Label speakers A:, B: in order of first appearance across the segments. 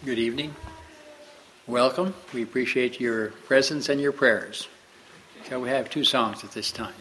A: Good evening. Welcome. We appreciate your presence and your prayers. So we have two songs at this time.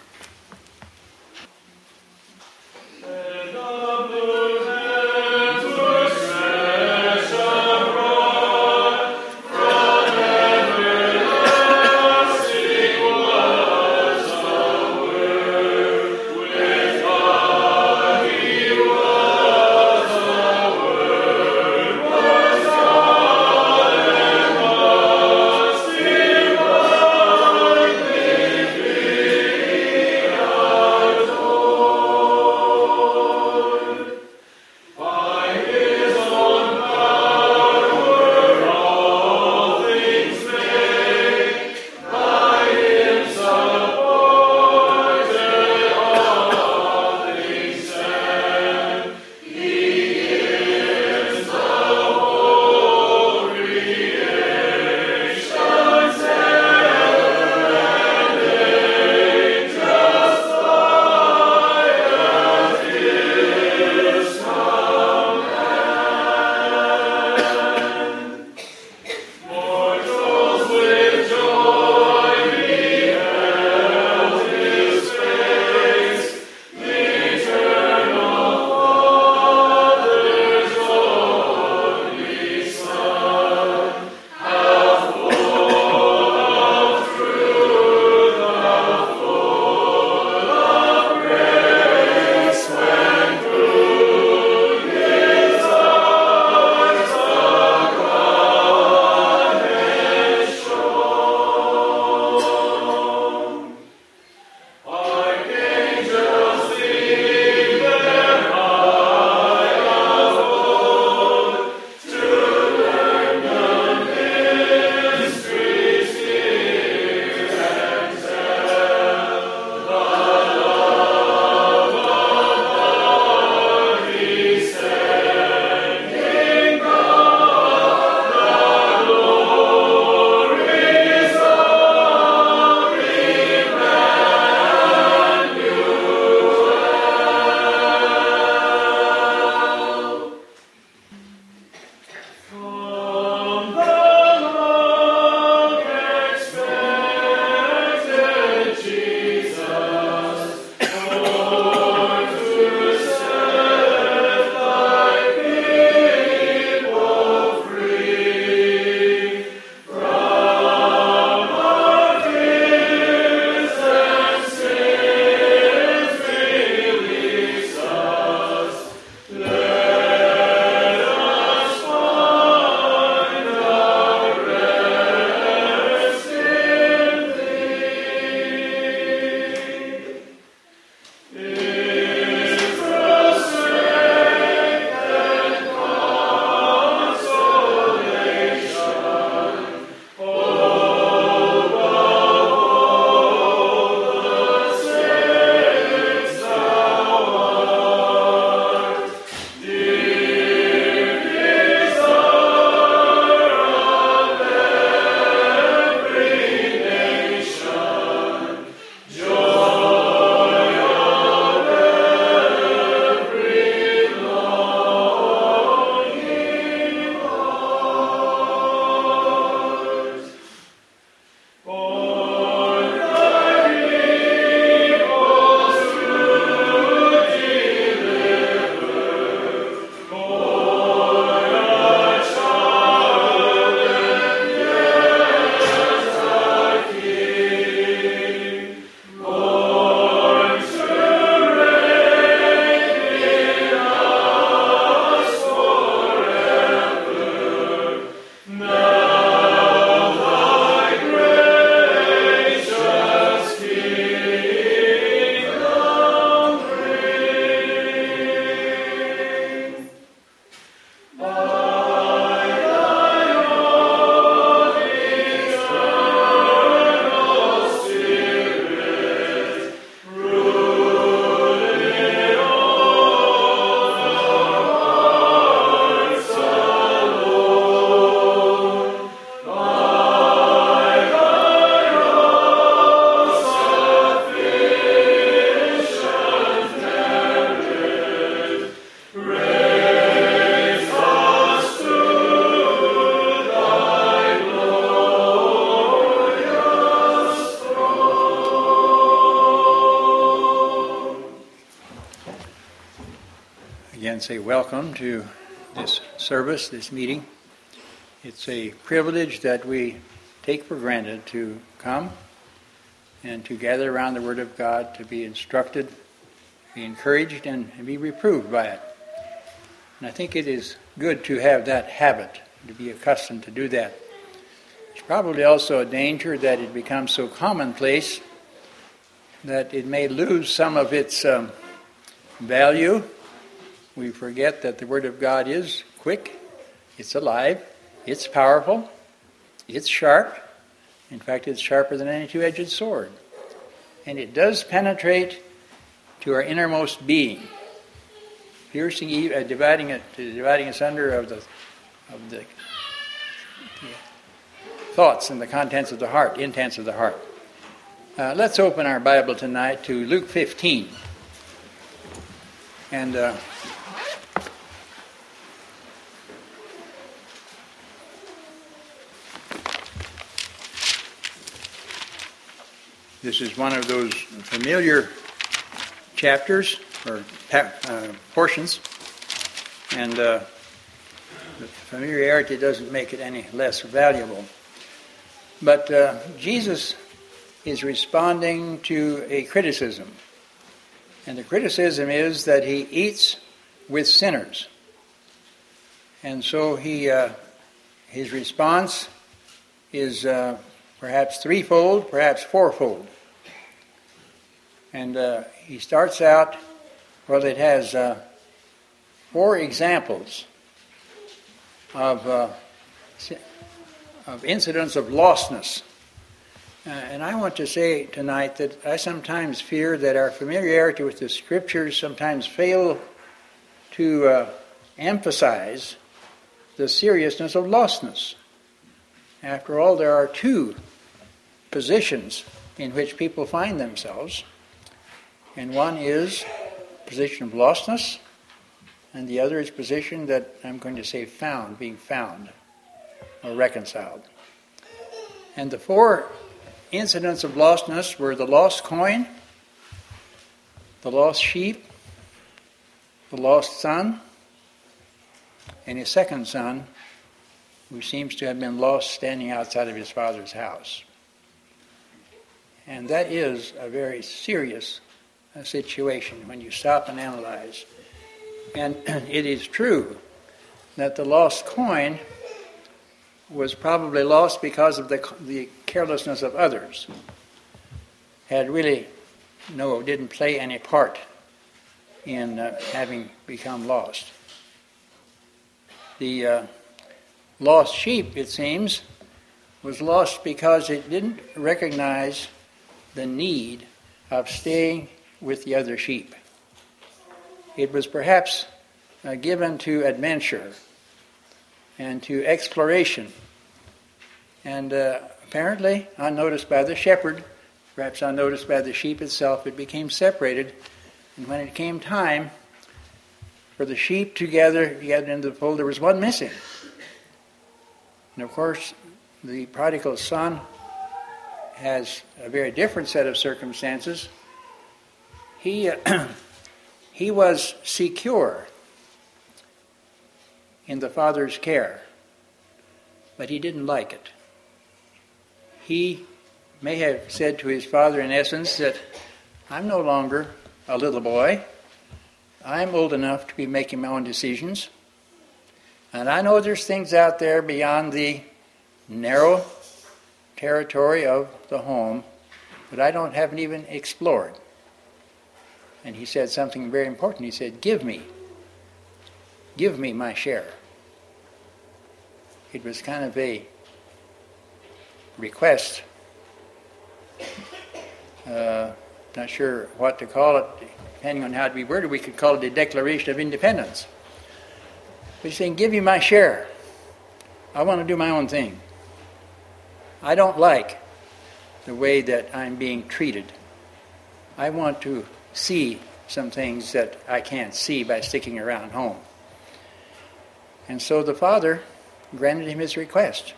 A: again say welcome to this service, this meeting. It's a privilege that we take for granted to come and to gather around the Word of God, to be instructed, be encouraged, and be reproved by it. And I think it is good to have that habit, to be accustomed to do that. It's probably also a danger that it becomes so commonplace that it may lose some of its value. We forget that the Word of God is quick, it's alive, it's powerful, it's sharp. In fact, it's sharper than any two-edged sword. And it does penetrate to our innermost being, piercing, dividing us under of the thoughts and the contents of the heart, intents of the heart. Let's open our Bible tonight to Luke 15. And this is one of those familiar chapters or portions, and the familiarity doesn't make it any less valuable. But Jesus is responding to a criticism, and the criticism is that he eats with sinners. And so his response is perhaps threefold, perhaps fourfold. And he starts out, well, it has 4 examples of incidents of lostness. And I want to say tonight that I sometimes fear that our familiarity with the Scriptures sometimes fail to emphasize the seriousness of lostness. After all, there are 2 positions in which people find themselves, and one is position of lostness, and the other is position that I'm going to say found, being found or reconciled. And the 4 incidents of lostness were the lost coin, the lost sheep, the lost son, and his second son, who seems to have been lost standing outside of his father's house. And that is a very serious situation when you stop and analyze. And it is true that the lost coin was probably lost because of the carelessness of others. Didn't play any part in having become lost. The lost sheep, it seems, was lost because it didn't recognize the need of staying with the other sheep. It was perhaps given to adventure and to exploration, and apparently unnoticed by the shepherd, perhaps unnoticed by the sheep itself, it became separated. And when it came time for the sheep to gather into the fold, there was one missing. And of course, the prodigal son has a very different set of circumstances. He was secure in the father's care, but he didn't like it. He may have said to his father, in essence, that I'm no longer a little boy. I'm old enough to be making my own decisions. And I know there's things out there beyond the narrow territory of the home that I haven't even explored. And he said something very important. He said, give me my share. It was kind of a request. Not sure what to call it. Depending on how it be worded, we could call it a declaration of independence. But he's saying, give me my share. I want to do my own thing. I don't like the way that I'm being treated. I want to see some things that I can't see by sticking around home. And so the father granted him his request.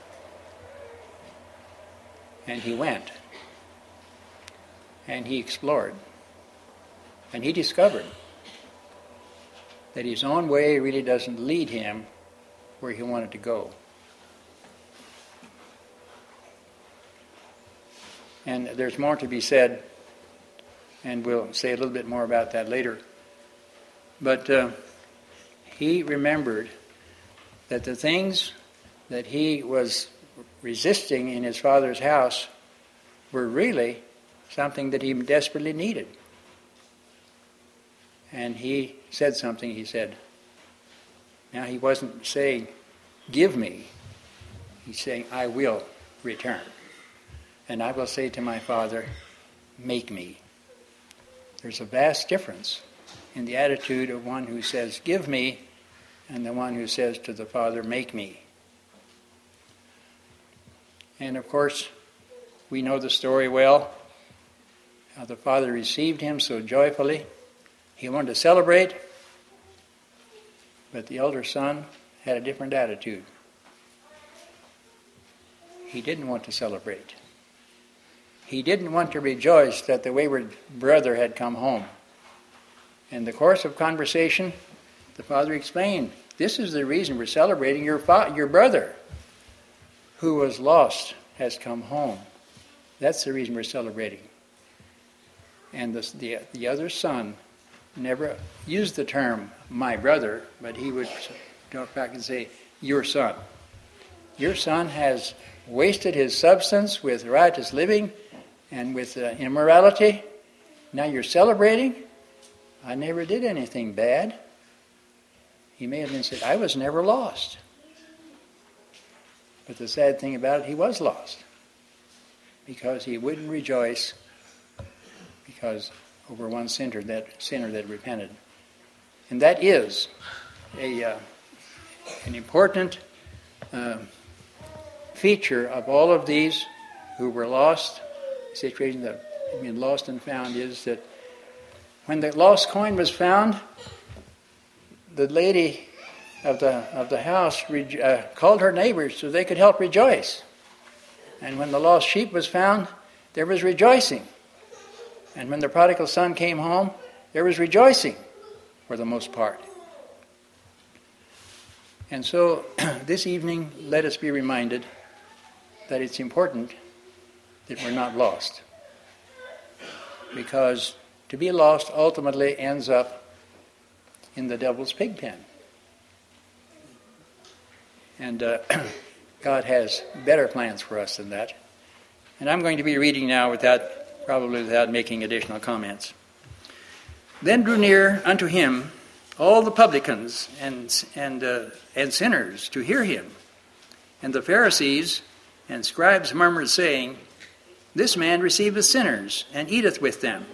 A: And he went. And he explored. And he discovered that his own way really doesn't lead him where he wanted to go. And there's more to be said, and we'll say a little bit more about that later. But he remembered that the things that he was resisting in his father's house were really something that he desperately needed. And he said something, he said, now he wasn't saying, give me. He's saying, I will return. And I will say to my father, make me. There's a vast difference in the attitude of one who says, give me, and the one who says to the Father, make me. And of course, we know the story well, how the Father received him so joyfully. He wanted to celebrate, but the elder son had a different attitude. He didn't want to celebrate. He didn't want to rejoice that the wayward brother had come home. In the course of conversation, the father explained, this is the reason we're celebrating. Your brother, who was lost, has come home. That's the reason we're celebrating. And the other son never used the term, my brother, but he would go back and say, your son. Your son has wasted his substance with riotous living and with immorality. Now you're celebrating? I never did anything bad. He may have been said, I was never lost. But the sad thing about it, he was lost. Because he wouldn't rejoice because over one sinner that repented. And that is an important feature of all of these who were lost. The situation that being lost and found is that when the lost coin was found, the lady of the house called her neighbors so they could help rejoice. And when the lost sheep was found, there was rejoicing. And when the prodigal son came home, there was rejoicing for the most part. And so this evening, let us be reminded that it's important that we're not lost. Because to be lost ultimately ends up in the devil's pig pen. And God has better plans for us than that. And I'm going to be reading now probably without making additional comments. Then drew near unto him all the publicans and sinners to hear him. And the Pharisees and scribes murmured, saying, this man receiveth sinners, and eateth with them.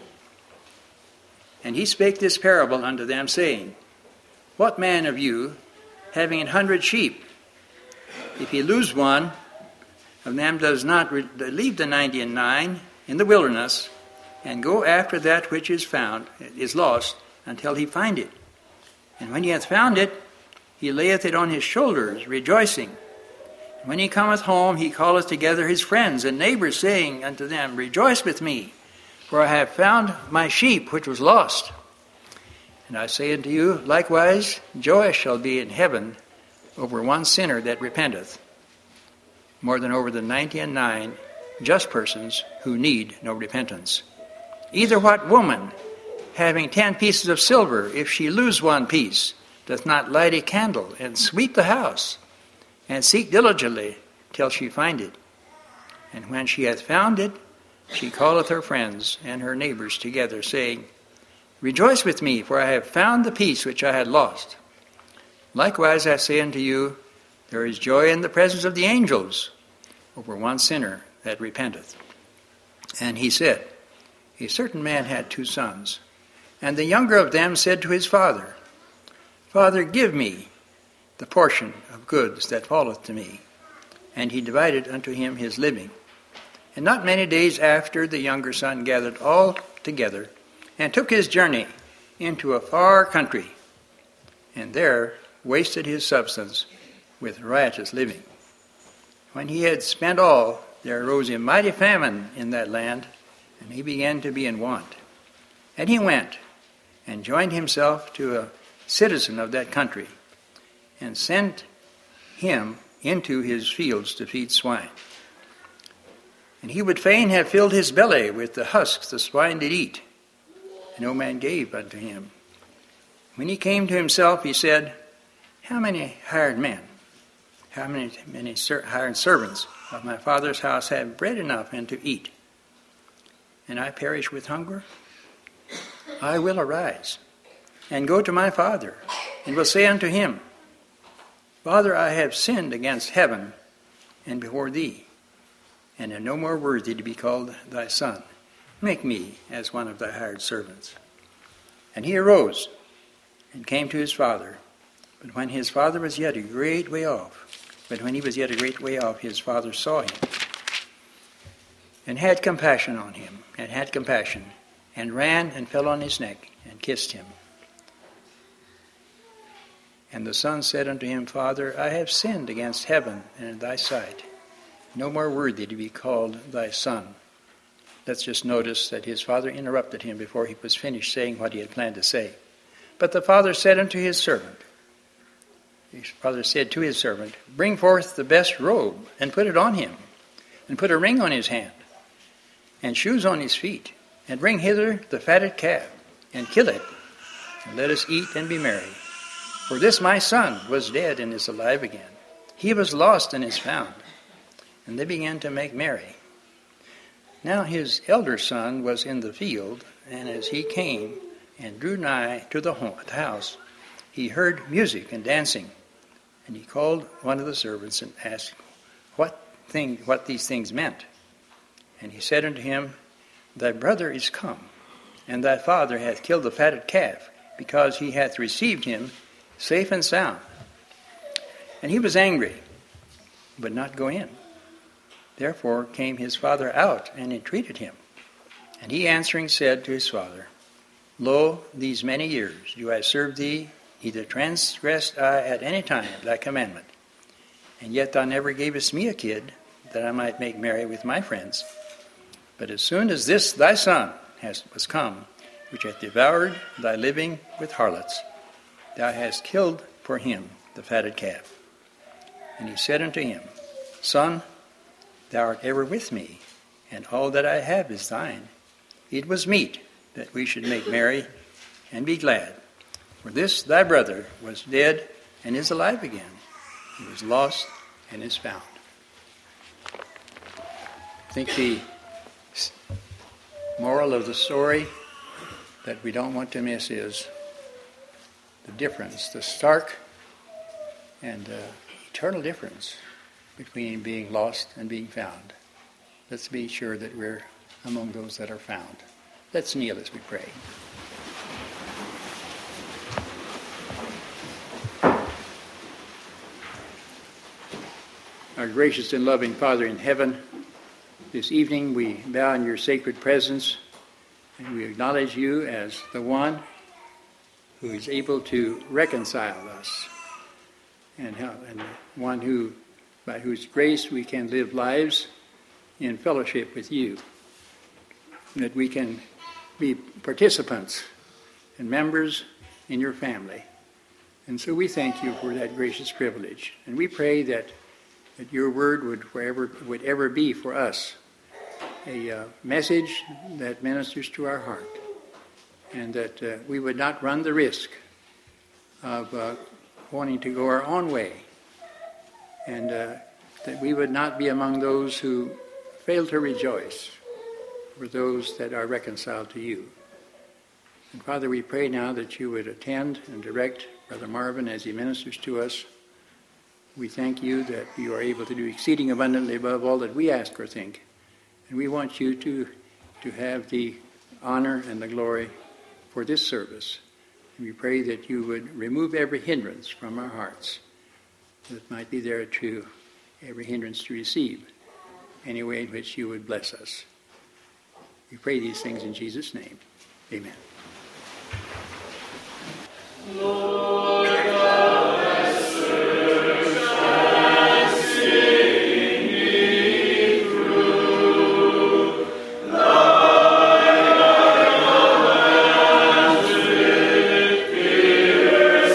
A: And he spake this parable unto them, saying, what man of you, having 100 sheep, if he lose one of them, does not leave the 99 in the wilderness, and go after that which is lost, until he find it? And when he hath found it, he layeth it on his shoulders, rejoicing. And when he cometh home, he calleth together his friends and neighbors, saying unto them, rejoice with me, for I have found my sheep which was lost. And I say unto you, likewise, joy shall be in heaven over one sinner that repenteth, more than over the 99 just persons who need no repentance. Either what woman, having 10 pieces of silver, if she lose one piece, doth not light a candle and sweep the house, and seek diligently till she find it? And when she hath found it, she calleth her friends and her neighbors together, saying, rejoice with me, for I have found the piece which I had lost. Likewise I say unto you, there is joy in the presence of the angels over one sinner that repenteth. And he said, a certain man had 2 sons, and the younger of them said to his father, Father, give me the portion of goods that falleth to me. And he divided unto him his living. And not many days after, the younger son gathered all together, and took his journey into a far country, and there wasted his substance with riotous living. When he had spent all, there arose a mighty famine in that land, and he began to be in want. And he went and joined himself to a citizen of that country, and sent him into his fields to feed swine. And he would fain have filled his belly with the husks the swine did eat, and no man gave unto him. When he came to himself, he said, How many hired men, how many hired servants of my father's house have bread enough and to eat, and I perish with hunger? I will arise and go to my father, and will say unto him, Father, I have sinned against heaven and before thee, and am no more worthy to be called thy son. Make me as one of thy hired servants. And he arose and came to his father. But when his father was yet a great way off, his father saw him, and had compassion on him, and ran and fell on his neck, and kissed him. And the son said unto him, Father, I have sinned against heaven and in thy sight, no more worthy to be called thy son. Let's just notice that his father interrupted him before he was finished saying what he had planned to say. But the father said to his servant, Bring forth the best robe, and put it on him, and put a ring on his hand, and shoes on his feet, and bring hither the fatted calf, and kill it, and let us eat and be merry. For this my son was dead and is alive again. He was lost and is found. And they began to make merry. Now his elder son was in the field, and as he came and drew nigh to the house, he heard music and dancing. And he called one of the servants and asked what these things meant. And he said unto him, Thy brother is come, and thy father hath killed the fatted calf, because he hath received him safe and sound. And he was angry, but not go in. Therefore came his father out and entreated him. And he answering said to his father, Lo, these many years do I serve thee, neither transgressed I at any time thy commandment. And yet thou never gavest me a kid, that I might make merry with my friends. But as soon as this thy son was come, which hath devoured thy living with harlots, thou hast killed for him the fatted calf. And he said unto him, Son, thou art ever with me, and all that I have is thine. It was meet that we should make merry and be glad. For this thy brother was dead and is alive again. He was lost and is found. I think the moral of the story that we don't want to miss is the difference, the stark and eternal difference between being lost and being found. Let's be sure that we're among those that are found. Let's kneel as we pray. Our gracious and loving Father in heaven, this evening we bow in your sacred presence, and we acknowledge you as the one who is able to reconcile us, and one who, by whose grace we can live lives in fellowship with you, and that we can be participants and members in your family. And so we thank you for that gracious privilege. And we pray that your word would ever be for us a message that ministers to our heart, and that we would not run the risk of wanting to go our own way, and that we would not be among those who fail to rejoice for those that are reconciled to you. And Father, we pray now that you would attend and direct Brother Marvin as he ministers to us. We thank you that you are able to do exceeding abundantly above all that we ask or think. And we want you to have the honor and the glory for this service. And we pray that you would remove every hindrance from our hearts that might be there to every hindrance to receive any way in which you would bless us. We pray these things in Jesus' name. Amen. Lord God, I search and sing thee through. Thy commands with fear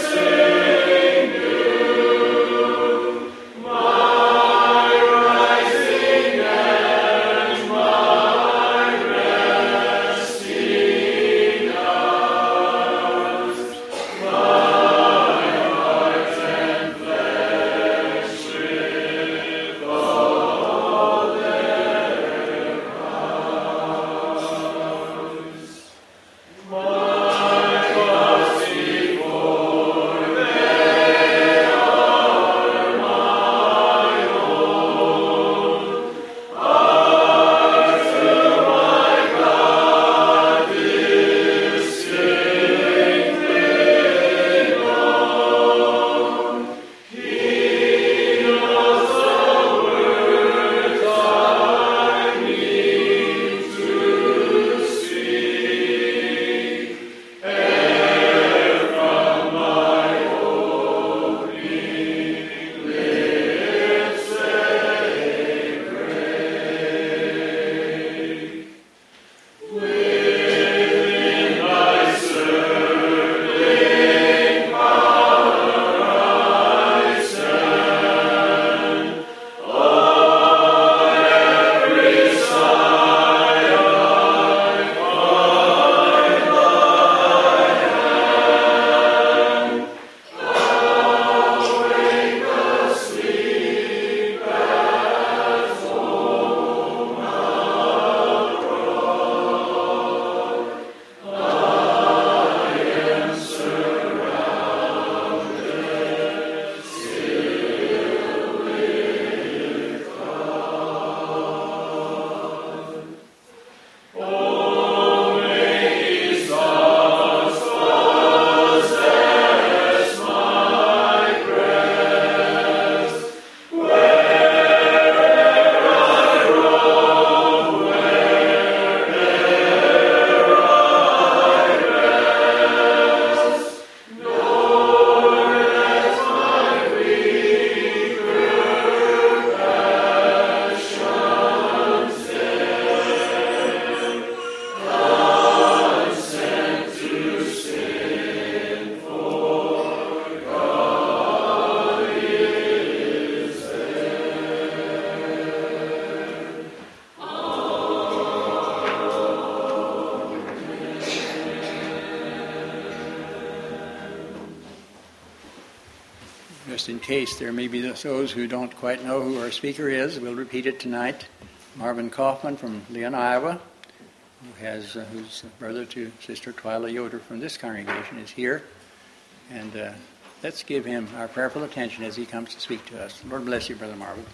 A: Just in case there may be those who don't quite know who our speaker is, we'll repeat it tonight. Marvin Kaufman from Leon, Iowa, who's brother to Sister Twyla Yoder from this congregation, is here. And let's give him our prayerful attention as he comes to speak to us. Lord bless you, Brother Marvin.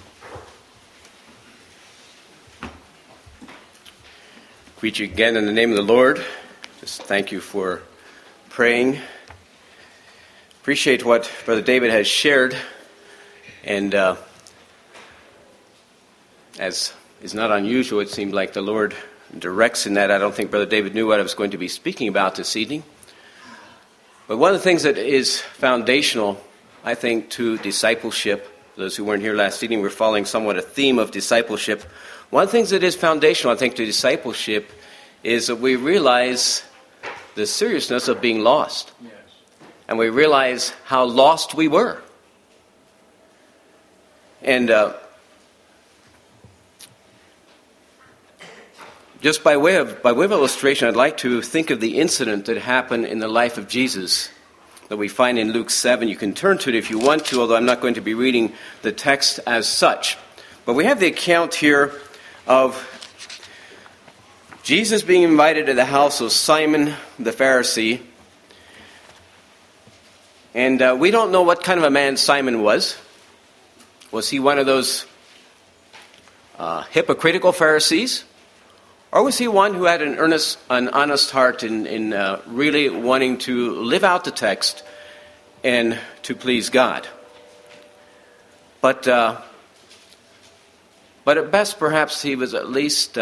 B: Greet you again in the name of the Lord. Just thank you for praying. Appreciate what Brother David has shared. And as is not unusual, it seemed like the Lord directs in that. I don't think Brother David knew what I was going to be speaking about this evening. But one of the things that is foundational, I think, to discipleship, those who weren't here last evening, we're following somewhat a theme of discipleship. One of the things that is foundational, I think, to discipleship is that we realize the seriousness of being lost. Yes. And we realize how lost we were. And just by way of illustration, I'd like to think of the incident that happened in the life of Jesus that we find in Luke 7. You can turn to it if you want to, although I'm not going to be reading the text as such. But we have the account here of Jesus being invited to the house of Simon the Pharisee. And we don't know what kind of a man Simon was. Was he one of those hypocritical Pharisees? Or was he one who had an honest heart in really wanting to live out the text and to please God? But at best, perhaps he was at least,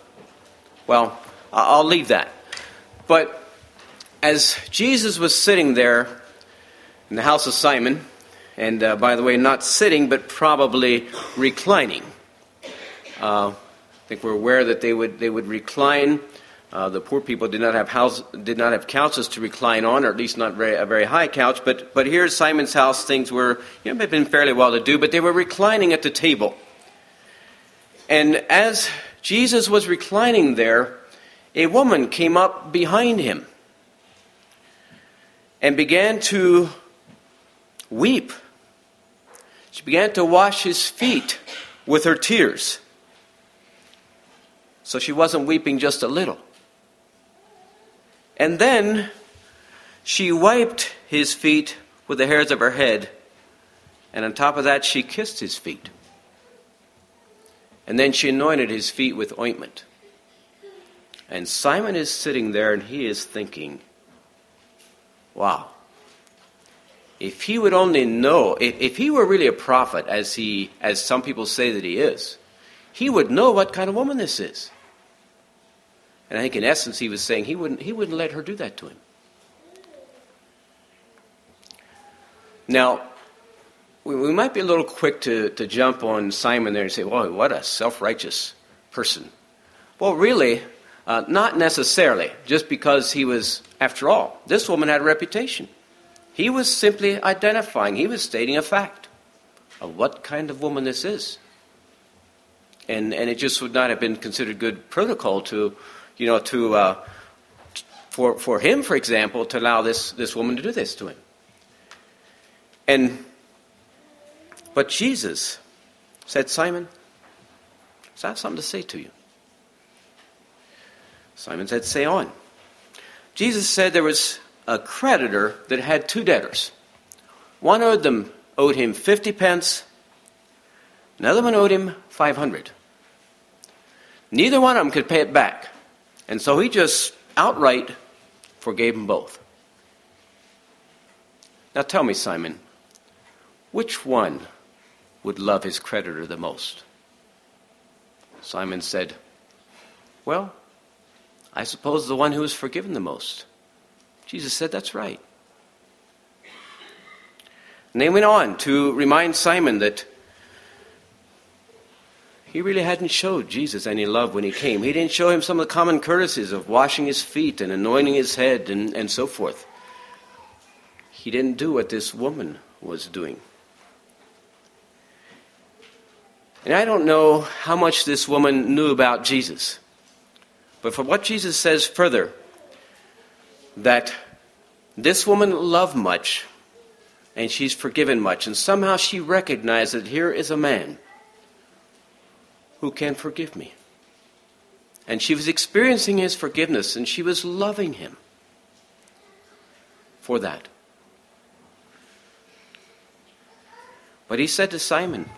B: I'll leave that. But as Jesus was sitting there in the house of Simon, and by the way, not sitting, but probably reclining. I think we're aware that they would recline. The poor people did not have couches to recline on, or at least not a very high couch. But here at Simon's house, things were had been fairly well to do, but they were reclining at the table. And as Jesus was reclining there, a woman came up behind him and began to weep. She began to wash his feet with her tears. So she wasn't weeping just a little. And then she wiped his feet with the hairs of her head. And on top of that, she kissed his feet. And then she anointed his feet with ointment. And Simon is sitting there and he is thinking, wow. If he would only know, if he were really a prophet, as some people say that he is, he would know what kind of woman this is. And I think in essence he was saying he wouldn't let her do that to him. Now, we might be a little quick to jump on Simon there and say, well, what a self-righteous person. Well, really, not necessarily, just because he was, after all, this woman had a reputation. He was simply identifying, he was stating a fact of what kind of woman this is. And it just would not have been considered good protocol for him, for example, to allow this woman to do this to him. But Jesus said, Simon, I have something to say to you. Simon said, say on. Jesus said there was a creditor that had two debtors. One of them owed him 50 pence. Another one owed him 500. Neither one of them could pay it back. And so he just outright forgave them both. Now tell me, Simon, which one would love his creditor the most? Simon said, well, I suppose the one who was forgiven the most. Jesus said, that's right. And they went on to remind Simon that he really hadn't showed Jesus any love when he came. He didn't show him some of the common courtesies of washing his feet and anointing his head and so forth. He didn't do what this woman was doing. And I don't know how much this woman knew about Jesus. But for what Jesus says further, that this woman loved much and she's forgiven much. And somehow she recognized that here is a man who can forgive me. And she was experiencing his forgiveness, and she was loving him for that. But he said to Simon,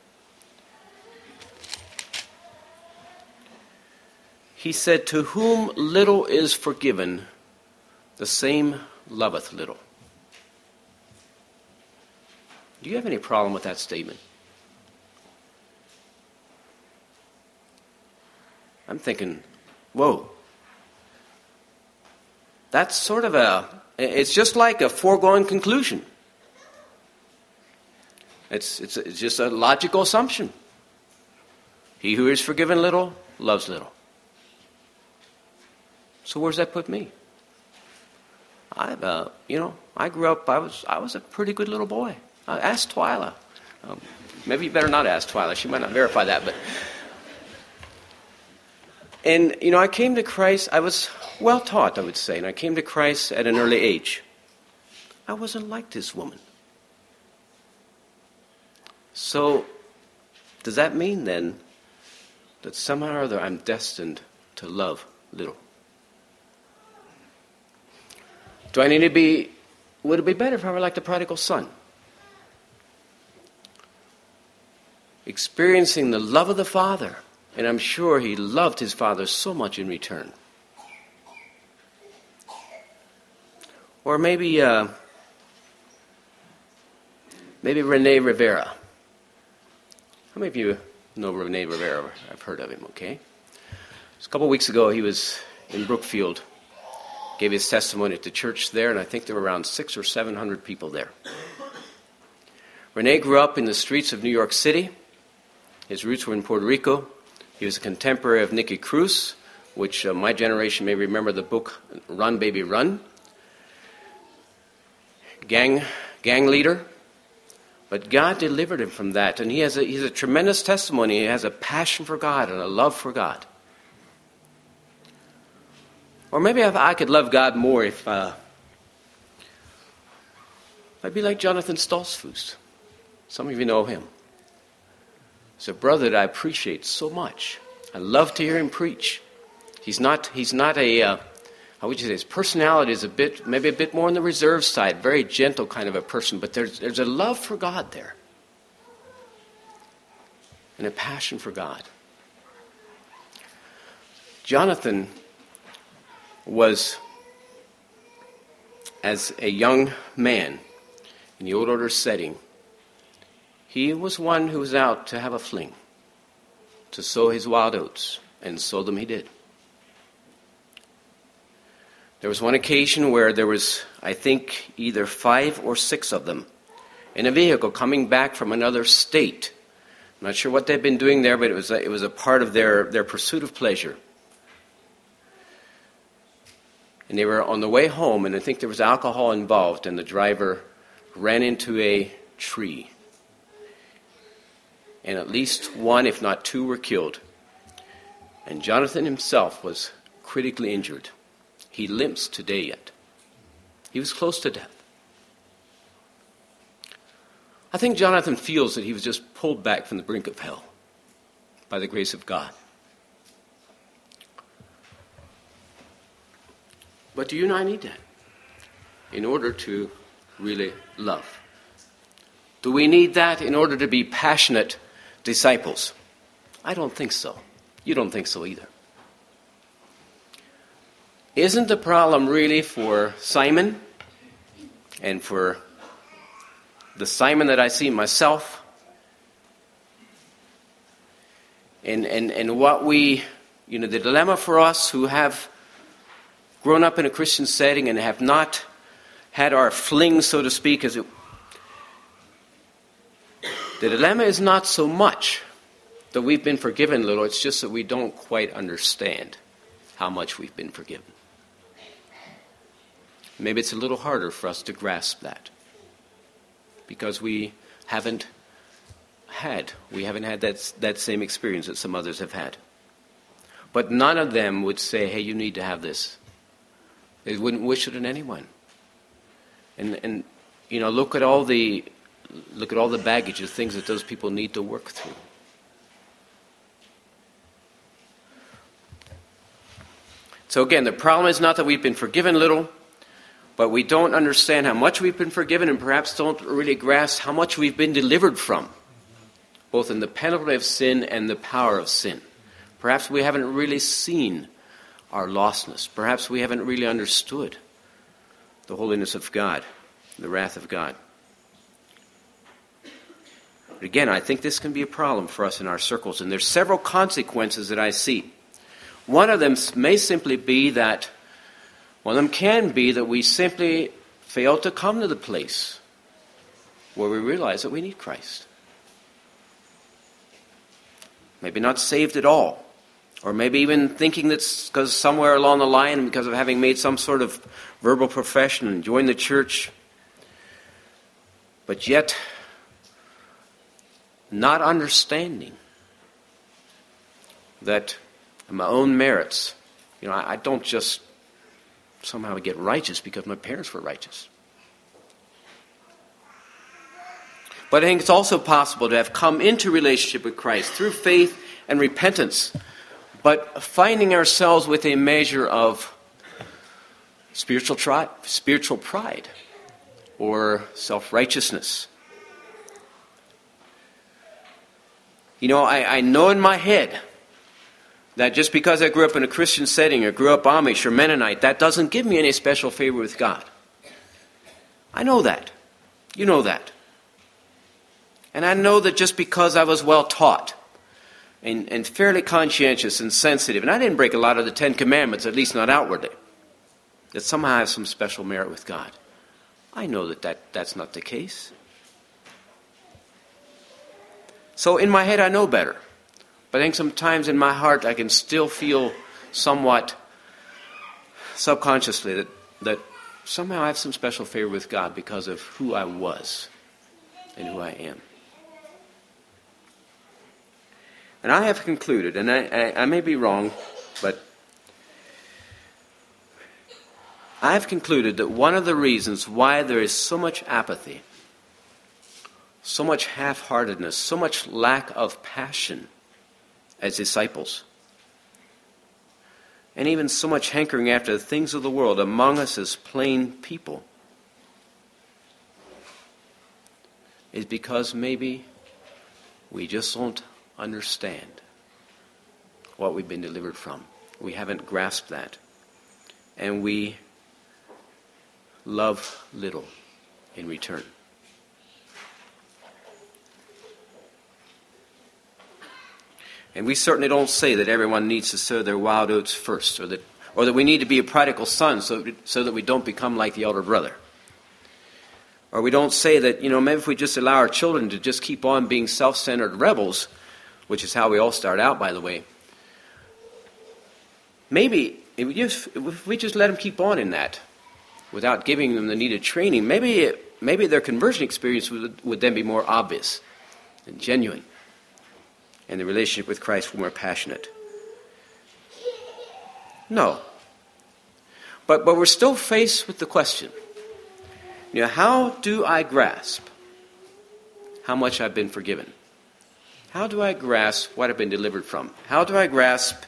B: he said, "To whom little is forgiven, the same loveth little." Do you have any problem with that statement? I'm thinking, whoa. That's sort of it's just like a foregone conclusion. It's just a logical assumption. He who is forgiven little, loves little. So where's that put me? I grew up, I was a pretty good little boy. Ask Twyla. Maybe you better not ask Twyla. She might not verify that, but... And, I came to Christ, I was well taught, I would say, and I came to Christ at an early age. I wasn't like this woman. So, does that mean then that somehow or other I'm destined to love little? Do I need to be, would it be better if I were like the prodigal son? Experiencing the love of the Father. And I'm sure he loved his father so much in return. Or maybe Rene Rivera. How many of you know Rene Rivera? I've heard of him, okay? Just a couple of weeks ago, he was in Brookfield, gave his testimony at the church there, and I think there were around 600 or 700 people there. Rene grew up in the streets of New York City. His roots were in Puerto Rico. He was a contemporary of Nicky Cruz, which my generation may remember the book Run, Baby, Run. Gang leader. But God delivered him from that. And he's a tremendous testimony. He has a passion for God and a love for God. Or maybe I could love God more if I'd be like Jonathan Stoltzfus. Some of you know him. He's a brother that I appreciate so much. I love to hear him preach. He's not a, how would you say, his personality is maybe a bit more on the reserved side, very gentle kind of a person, but there's a love for God there. And a passion for God. Jonathan was, as a young man in the old order setting, he was one who was out to have a fling, to sow his wild oats, and sow them he did. There was one occasion where there was, I think, either 5 or 6 of them in a vehicle coming back from another state. I'm not sure what they'd been doing there, but it was a part of their pursuit of pleasure. And they were on the way home, and I think there was alcohol involved, and the driver ran into a tree. And at least 1, if not 2, were killed. And Jonathan himself was critically injured. He limps today yet. He was close to death. I think Jonathan feels that he was just pulled back from the brink of hell by the grace of God. But do you and I need that in order to really love? Do we need that in order to be passionate disciples? I don't think so. You don't think so either. Isn't the problem really for Simon and for the Simon that I see myself and what we, the dilemma for us who have grown up in a Christian setting and have not had our fling, so to speak, the dilemma is not so much that we've been forgiven little, it's just that we don't quite understand how much we've been forgiven. Maybe it's a little harder for us to grasp that because we haven't had that same experience that some others have had. But none of them would say, hey, you need to have this. They wouldn't wish it on anyone. And look at all the baggage of things that those people need to work through. So again, the problem is not that we've been forgiven little, but we don't understand how much we've been forgiven and perhaps don't really grasp how much we've been delivered from, both in the penalty of sin and the power of sin. Perhaps we haven't really seen our lostness. Perhaps we haven't really understood the holiness of God, the wrath of God. But again, I think this can be a problem for us in our circles, and there's several consequences that I see. One of them may simply be that, one of them can be that we simply fail to come to the place where we realize that we need Christ. Maybe not saved at all. Or maybe even thinking that's because somewhere along the line, because of having made some sort of verbal profession and joined the church, but yet not understanding that my own merits, I don't just somehow get righteous because my parents were righteous. But I think it's also possible to have come into relationship with Christ through faith and repentance, but finding ourselves with a measure of spiritual pride or self-righteousness. I know in my head that just because I grew up in a Christian setting or grew up Amish or Mennonite, that doesn't give me any special favor with God. I know that. You know that. And I know that just because I was well taught and fairly conscientious and sensitive, and I didn't break a lot of the Ten Commandments, at least not outwardly, that somehow I have some special merit with God. I know that's not the case. So in my head I know better. But I think sometimes in my heart I can still feel somewhat subconsciously that somehow I have some special favor with God because of who I was and who I am. And I have concluded, and I may be wrong, but I have concluded that one of the reasons why there is so much apathy, so much half-heartedness, so much lack of passion as disciples, and even so much hankering after the things of the world among us as plain people, is because maybe we just don't understand what we've been delivered from. We haven't grasped that. And we love little in return. And we certainly don't say that everyone needs to sow their wild oats first, or that we need to be a prodigal son so that we don't become like the elder brother. Or we don't say that, maybe if we just allow our children to just keep on being self-centered rebels, which is how we all start out, by the way, maybe if we just let them keep on in that without giving them the needed training, maybe their conversion experience would then be more obvious and genuine, and the relationship with Christ more passionate. No. But we're still faced with the question, how do I grasp how much I've been forgiven? How do I grasp what I've been delivered from? How do I grasp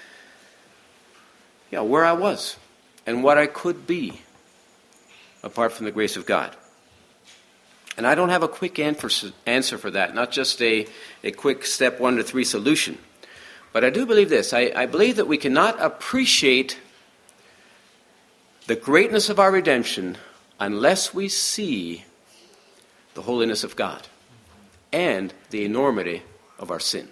B: where I was and what I could be apart from the grace of God? And I don't have a quick answer for that, not just a quick step 1 to 3 solution. But I do believe this. I believe that we cannot appreciate the greatness of our redemption unless we see the holiness of God and the enormity of our sin.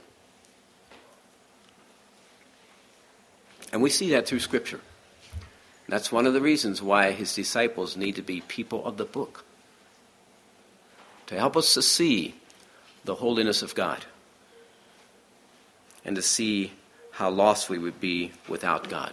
B: And we see that through Scripture. That's one of the reasons why his disciples need to be people of the book, to help us to see the holiness of God and to see how lost we would be without God.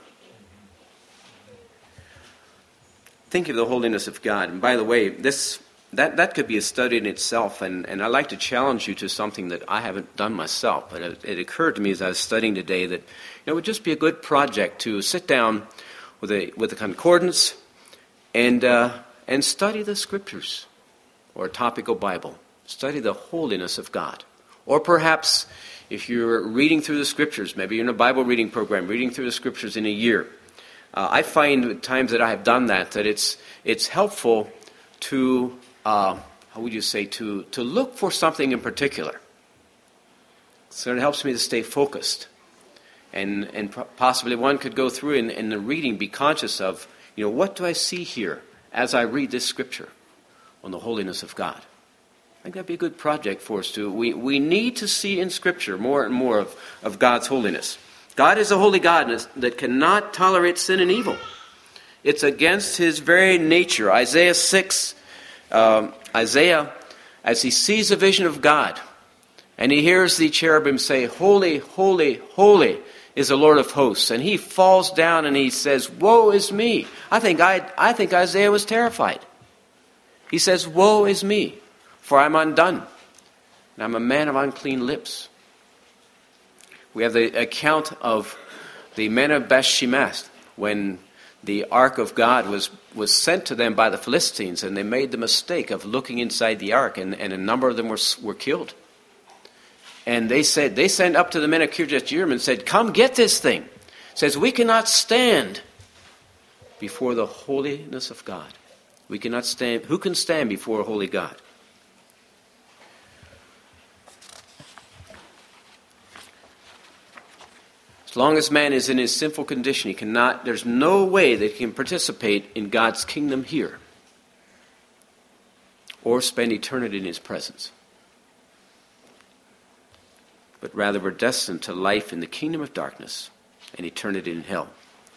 B: Think of the holiness of God. And by the way, that could be a study in itself, and I'd like to challenge you to something that I haven't done myself, but it occurred to me as I was studying today that it would just be a good project to sit down with a concordance and study the Scriptures or a topical Bible. Study the holiness of God. Or perhaps if you're reading through the Scriptures, maybe you're in a Bible reading program, reading through the Scriptures in a year. I find at times that I have done that it's helpful to, how would you say, to look for something in particular. So it helps me to stay focused. And possibly one could go through in the reading, be conscious of, what do I see here as I read this Scripture on the holiness of God? I think that'd be a good project for us to. We need to see in Scripture more and more of God's holiness. God is a holy God that cannot tolerate sin and evil. It's against his very nature. Isaiah 6, Isaiah, as he sees a vision of God, and he hears the cherubim say, "Holy, holy, holy is the Lord of hosts." And he falls down and he says, "Woe is me." I think Isaiah was terrified. He says, "Woe is me, for I'm undone, and I'm a man of unclean lips." We have the account of the men of Beth-shemesh when the ark of God was sent to them by the Philistines, and they made the mistake of looking inside the ark, and a number of them were killed. And they sent up to the men of Kirjath-jearim and said, "Come get this thing." It says, "We cannot stand before the holiness of God." We cannot stand. Who can stand before a holy God? As long as man is in his sinful condition, there's no way that he can participate in God's kingdom here or spend eternity in his presence. But rather we're destined to life in the kingdom of darkness and eternity in hell.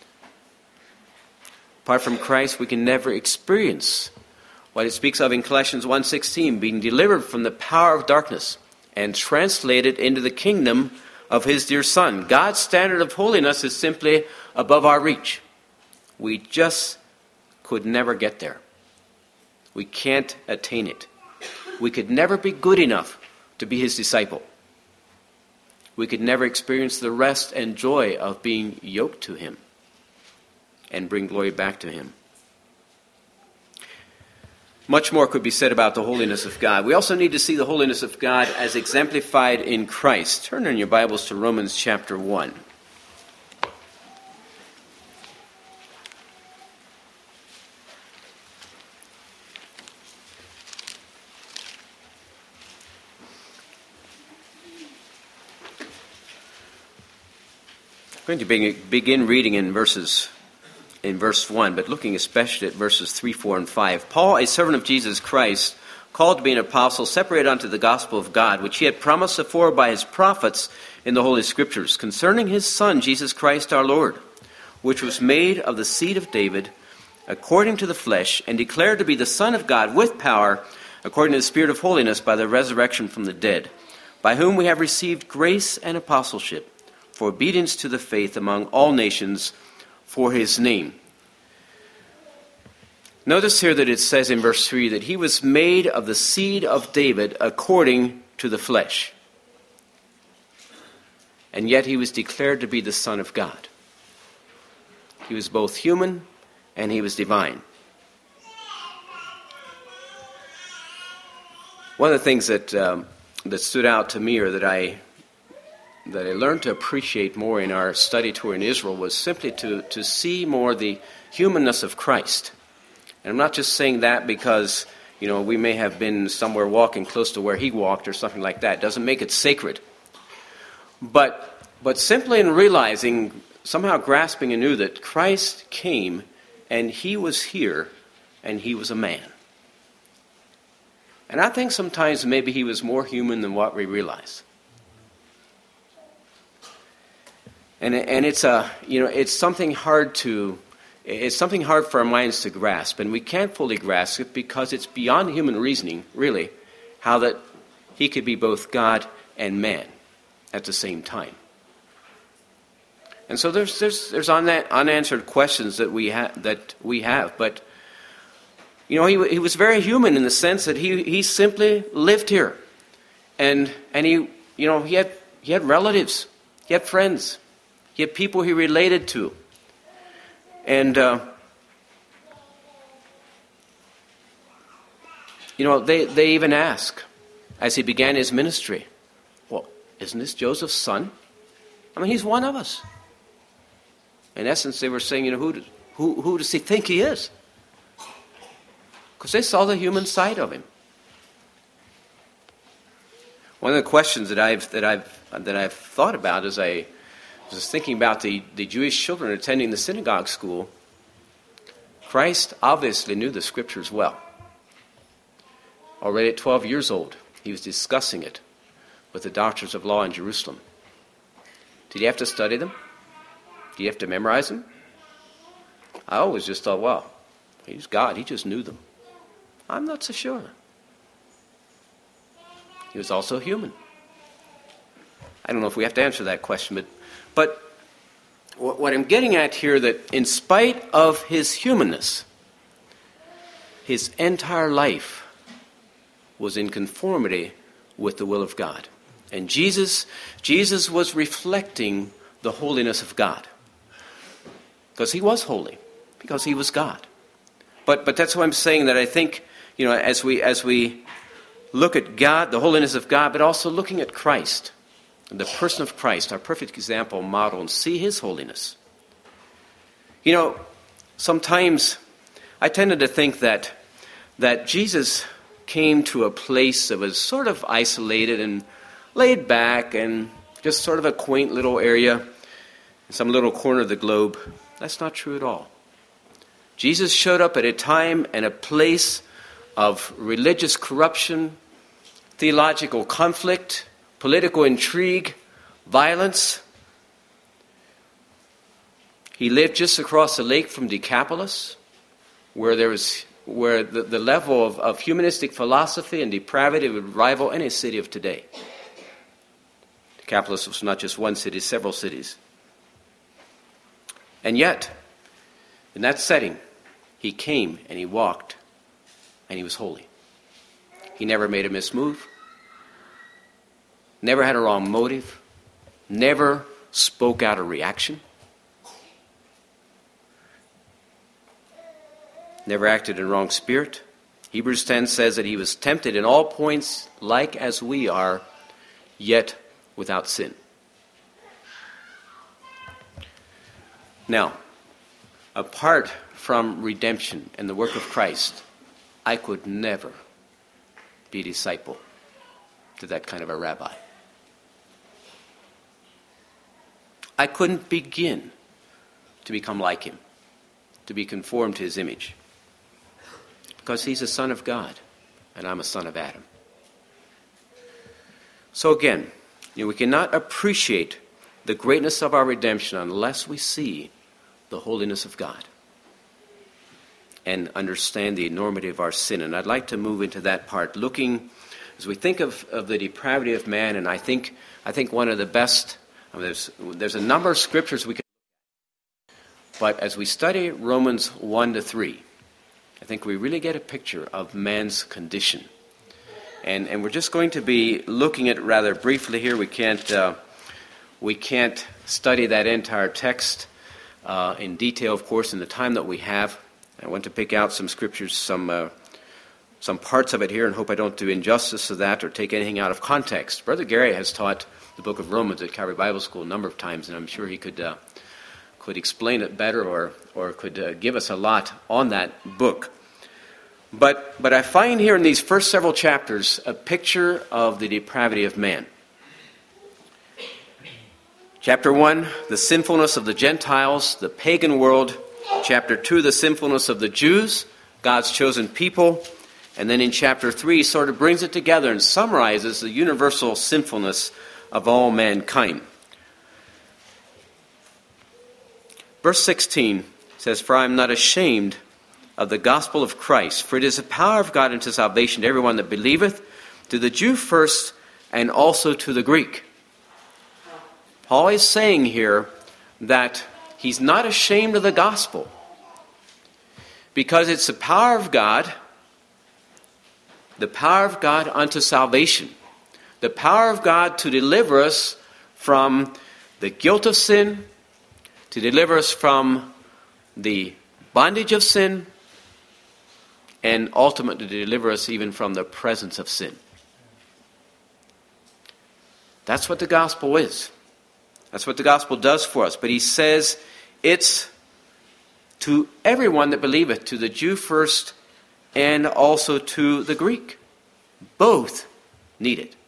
B: Apart from Christ, we can never experience what it speaks of in Colossians 1:16, being delivered from the power of darkness and translated into the kingdom of his dear Son. God's standard of holiness is simply above our reach. We just could never get there. We can't attain it. We could never be good enough to be his disciple. We could never experience the rest and joy of being yoked to him and bring glory back to him. Much more could be said about the holiness of God. We also need to see the holiness of God as exemplified in Christ. Turn in your Bibles to Romans chapter 1. I'm going to begin reading in verse 1, but looking especially at verses 3, 4, and 5. Paul, a servant of Jesus Christ, called to be an apostle, separated unto the gospel of God, which he had promised afore by his prophets in the Holy Scriptures, concerning his Son, Jesus Christ our Lord, which was made of the seed of David, according to the flesh, and declared to be the Son of God with power, according to the Spirit of holiness, by the resurrection from the dead, by whom we have received grace and apostleship, for obedience to the faith among all nations, for his name. Notice here that it says in verse 3 that he was made of the seed of David according to the flesh. And yet he was declared to be the Son of God. He was both human and he was divine. One of the things that stood out to me, or that I learned to appreciate more in our study tour in Israel, was simply to see more the humanness of Christ. And I'm not just saying that because, we may have been somewhere walking close to where he walked or something like that. It doesn't make it sacred. But simply in realizing, somehow grasping anew that Christ came and he was here and he was a man. And I think sometimes maybe he was more human than what we realize. And it's something hard for our minds to grasp, and we can't fully grasp it because it's beyond human reasoning, really, how that he could be both God and man at the same time. And so there's unanswered questions that we have, but he was very human in the sense that he simply lived here, and he had relatives, he had friends. He had people he related to. And They even ask, as he began his ministry, well, isn't this Joseph's son? I mean, he's one of us. In essence, they were saying, who does he think he is? Because they saw the human side of him. One of the questions that I've thought about as I was thinking about the Jewish children attending the synagogue school, Christ obviously knew the scriptures well. Already at 12 years old, he was discussing it with the doctors of law in Jerusalem. Did he have to study them? Did he have to memorize them? I always just thought, well, he's God. He just knew them. I'm not so sure. He was also human. I don't know if we have to answer that question, but what I'm getting at here, that in spite of his humanness, his entire life was in conformity with the will of God. And Jesus was reflecting the holiness of God. Because he was holy. Because he was God. But that's why I'm saying that I think, as we look at God, the holiness of God, but also looking at Christ, the person of Christ, our perfect example, model, and see his holiness. Sometimes I tended to think that Jesus came to a place that was sort of isolated and laid back and just sort of a quaint little area in some little corner of the globe. That's not true at all. Jesus showed up at a time and a place of religious corruption, theological conflict, political intrigue, violence. He lived just across the lake from Decapolis, where the level of humanistic philosophy and depravity would rival any city of today. Decapolis was not just one city, several cities. And yet, in that setting, he came and he walked and he was holy. He never made a mismove, never had a wrong motive, never spoke out a reaction, never acted in wrong spirit. Hebrews 10 says that he was tempted in all points like as we are, yet without sin. Now, apart from redemption and the work of Christ, I could never be a disciple to that kind of a rabbi. I couldn't begin to become like him, to be conformed to his image. Because he's a son of God, and I'm a son of Adam. So again, we cannot appreciate the greatness of our redemption unless we see the holiness of God and understand the enormity of our sin. And I'd like to move into that part, looking, as we think of the depravity of man, and I think one of the best, there's a number of scriptures we can, but as we study Romans 1-3, I think we really get a picture of man's condition. And we're just going to be looking at it rather briefly here. We can't study that entire text in detail, of course, in the time that we have. I want to pick out some scriptures, some parts of it here, and hope I don't do injustice to that or take anything out of context. Brother Gary has taught the book of Romans at Calvary Bible School a number of times, and I'm sure he could explain it better or could give us a lot on that book. But I find here in these first several chapters a picture of the depravity of man. Chapter 1, the sinfulness of the Gentiles, the pagan world. Chapter 2, the sinfulness of the Jews, God's chosen people. And then in chapter 3, he sort of brings it together and summarizes the universal sinfulness of all mankind. Verse 16 says, "For I am not ashamed of the gospel of Christ, for it is the power of God unto salvation to everyone that believeth, to the Jew first, and also to the Greek." Paul is saying here that he's not ashamed of the gospel, because it's the power of God unto salvation, the power of God to deliver us from the guilt of sin, to deliver us from the bondage of sin, and ultimately to deliver us even from the presence of sin. That's what the gospel is. That's what the gospel does for us. But he says it's to everyone that believeth, to the Jew first and also to the Greek. Both need it.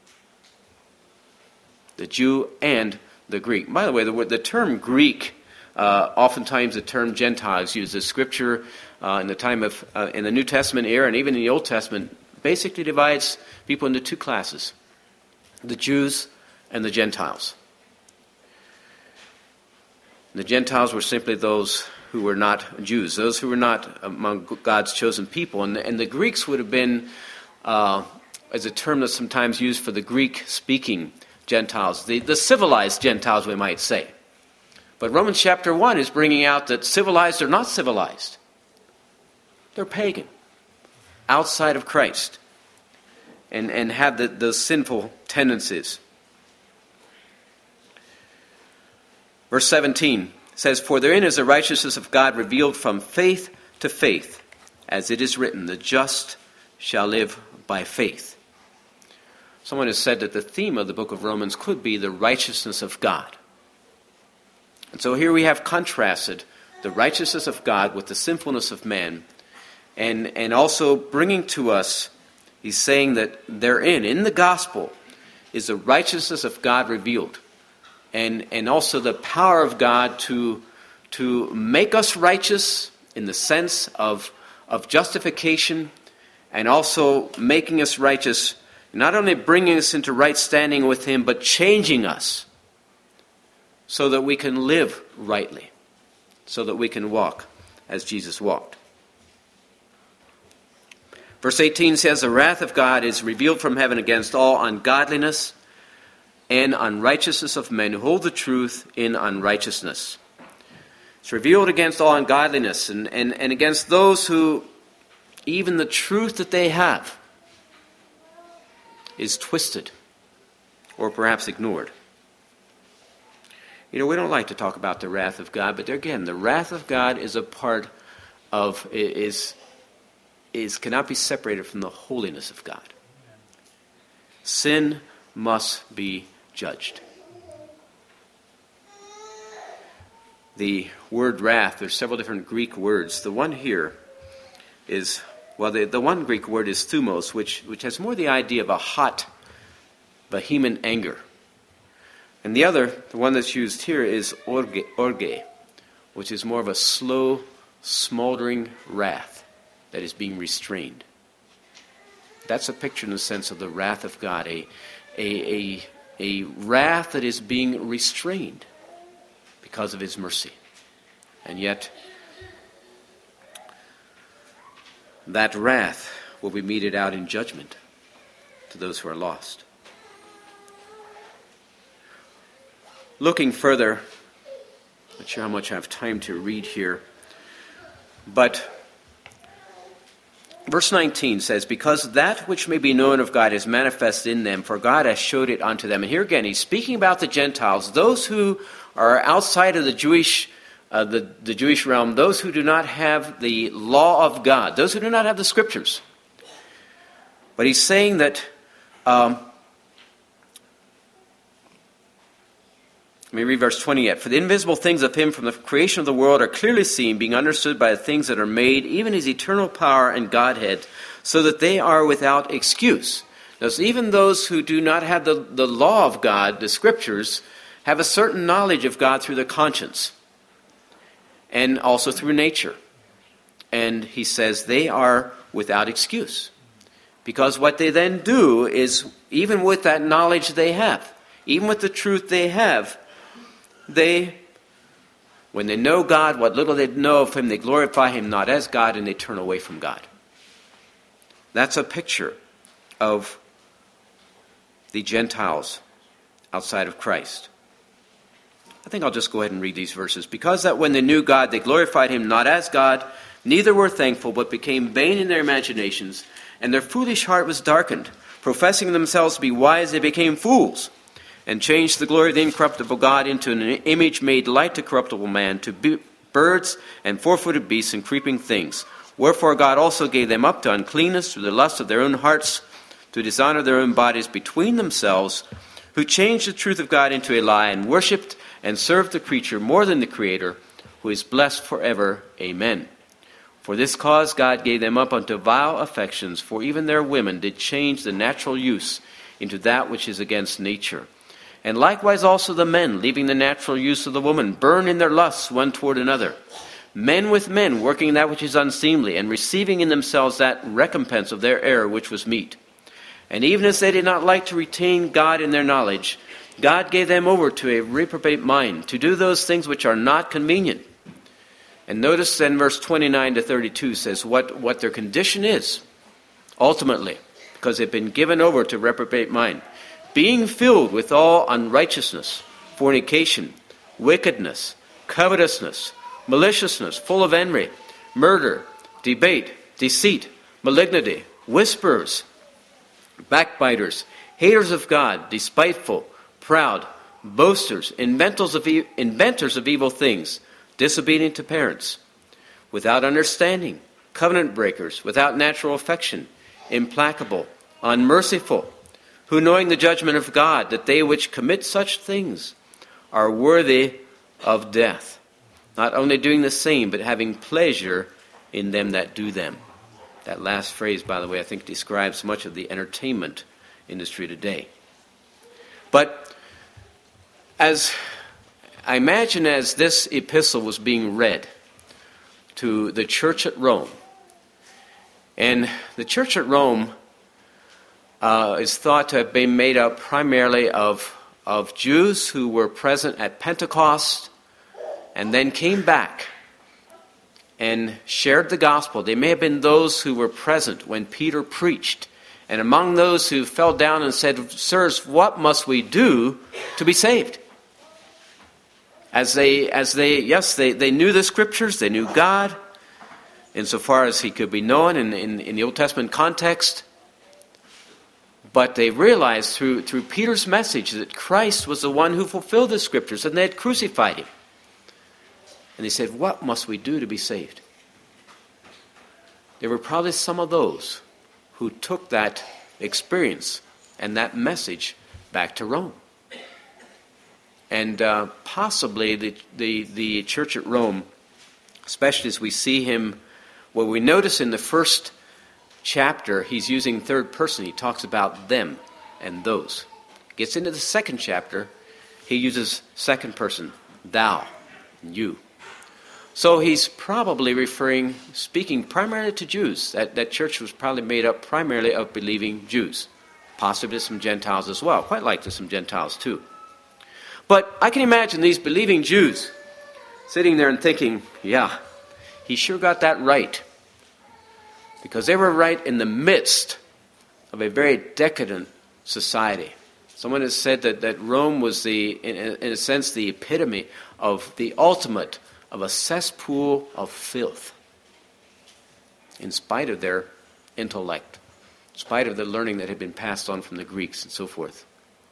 B: The Jew and the Greek. By the way, the term Greek, oftentimes the term Gentiles used. The Scripture in the time of in the New Testament era and even in the Old Testament basically divides people into two classes: the Jews and the Gentiles. The Gentiles were simply those who were not Jews, those who were not among God's chosen people. And the Greeks would have been, as a term that's sometimes used for the Greek-speaking Gentiles, the civilized Gentiles, we might say. But Romans chapter 1 is bringing out that civilized or not civilized, they're pagan, outside of Christ, and have those sinful tendencies. Verse 17 says, "For therein is the righteousness of God revealed from faith to faith, as it is written, the just shall live by faith." Someone has said that the theme of the book of Romans could be the righteousness of God. And so here we have contrasted the righteousness of God with the sinfulness of man, and also bringing to us, he's saying that therein, in the gospel, is the righteousness of God revealed. And also the power of God to make us righteous in the sense of justification, and also making us righteous, not only bringing us into right standing with Him, but changing us so that we can live rightly, so that we can walk as Jesus walked. Verse 18 says, "The wrath of God is revealed from heaven against all ungodliness and unrighteousness of men who hold the truth in unrighteousness." It's revealed against all ungodliness and against those who, even the truth that they have, is twisted or perhaps ignored. You know, we don't like to talk about the wrath of God, but there again, the wrath of God is a part of, cannot be separated from the holiness of God. Sin must be judged. The word wrath, there's several different Greek words. The one here is, well, the one Greek word is thumos, which has more the idea of a hot, vehement anger. And the one that's used here is orge, which is more of a slow, smoldering wrath that is being restrained. That's a picture in the sense of the wrath of God, a wrath that is being restrained because of His mercy. And yet, that wrath will be meted out in judgment to those who are lost. Looking further, not sure how much I have time to read here, but verse 19 says, "Because that which may be known of God is manifest in them, for God has showed it unto them." And here again, he's speaking about the Gentiles, those who are outside of the Jewish realm, those who do not have the law of God, those who do not have the Scriptures. But he's saying that, let me read verse 20 yet. "For the invisible things of Him from the creation of the world are clearly seen, being understood by the things that are made, even His eternal power and Godhead, so that they are without excuse." Now, so even those who do not have the law of God, the Scriptures, have a certain knowledge of God through their conscience and also through nature. And he says they are without excuse. Because what they then do is, even with that knowledge they have, even with the truth they have, when they know God, what little they know of Him, they glorify Him not as God, and they turn away from God. That's a picture of the Gentiles outside of Christ. I think I'll just go ahead and read these verses. "Because that when they knew God, they glorified Him not as God, neither were thankful, but became vain in their imaginations, and their foolish heart was darkened. Professing themselves to be wise, they became fools, and changed the glory of the incorruptible God into an image made like to corruptible man, to birds and four-footed beasts and creeping things. Wherefore God also gave them up to uncleanness through the lust of their own hearts, to dishonor their own bodies between themselves, who changed the truth of God into a lie, and worshipped and served the creature more than the Creator, who is blessed forever. Amen. For this cause God gave them up unto vile affections, for even their women did change the natural use into that which is against nature. And likewise also the men, leaving the natural use of the woman, burn in their lusts one toward another. Men with men, working that which is unseemly, and receiving in themselves that recompense of their error which was meet. And even as they did not like to retain God in their knowledge, God gave them over to a reprobate mind, to do those things which are not convenient. And notice then verse 29 to 32 says what their condition is, ultimately, because they've been given over to reprobate mind. Being filled with all unrighteousness, fornication, wickedness, covetousness, maliciousness, full of envy, murder, debate, deceit, malignity, whisperers, backbiters, haters of God, despiteful, proud, boasters, inventors of evil things, disobedient to parents, without understanding, covenant breakers, without natural affection, implacable, unmerciful, who knowing the judgment of God, that they which commit such things are worthy of death, not only doing the same, but having pleasure in them that do them. That last phrase, by the way, I think describes much of the entertainment industry today. But as I imagine as this epistle was being read to the church at Rome, and the church at Rome is thought to have been made up primarily of Jews who were present at Pentecost and then came back and shared the gospel. They may have been those who were present when Peter preached. And among those who fell down and said, "Sirs, what must we do to be saved?" As they knew the Scriptures, they knew God, insofar as he could be known in the Old Testament context. But they realized through Peter's message that Christ was the one who fulfilled the Scriptures, and they had crucified him. And they said, "What must we do to be saved?" There were probably some of those who took that experience and that message back to Rome. And possibly the church at Rome, especially as we see him, well, we notice in the first chapter he's using third person. He talks about them and those. Gets into the second chapter, he uses second person, thou, and you. So he's probably speaking primarily to Jews. That church was probably made up primarily of believing Jews. Possibly some Gentiles as well. Quite likely some Gentiles too. But I can imagine these believing Jews sitting there and thinking, yeah, he sure got that right. Because they were right in the midst of a very decadent society. Someone has said that Rome was in a sense, the epitome of the ultimate of a cesspool of filth, in spite of their intellect, in spite of the learning that had been passed on from the Greeks and so forth.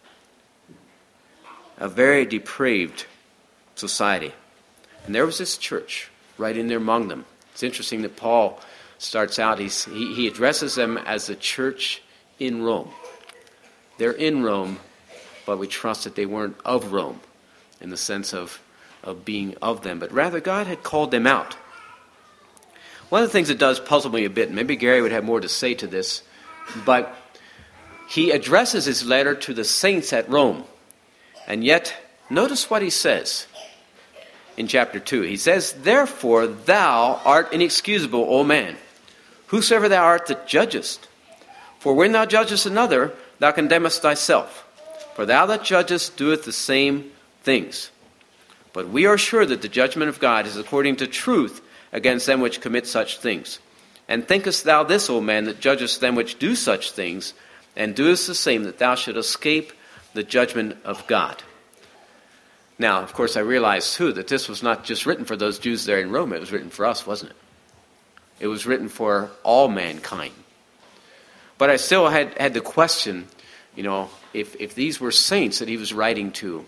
B: A very depraved society. And there was this church right in there among them. It's interesting that Paul starts out, he addresses them as the church in Rome. They're in Rome, but we trust that they weren't of Rome in the sense of being of them, but rather God had called them out. One of the things that does puzzle me a bit, and maybe Gary would have more to say to this, but he addresses his letter to the saints at Rome. And yet, notice what he says in chapter 2. He says, "Therefore thou art inexcusable, O man, whosoever thou art that judgest. For when thou judgest another, thou condemnest thyself. For thou that judgest doeth the same things. But we are sure that the judgment of God is according to truth against them which commit such things. And thinkest thou this, O man, that judgest them which do such things, and doest the same, that thou should escape the judgment of God?" Now, of course, I realize, too, that this was not just written for those Jews there in Rome. It was written for us, wasn't it? It was written for all mankind. But I still had the question, if these were saints that he was writing to,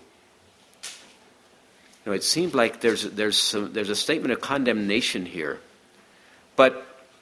B: it seemed like there's a statement of condemnation here. But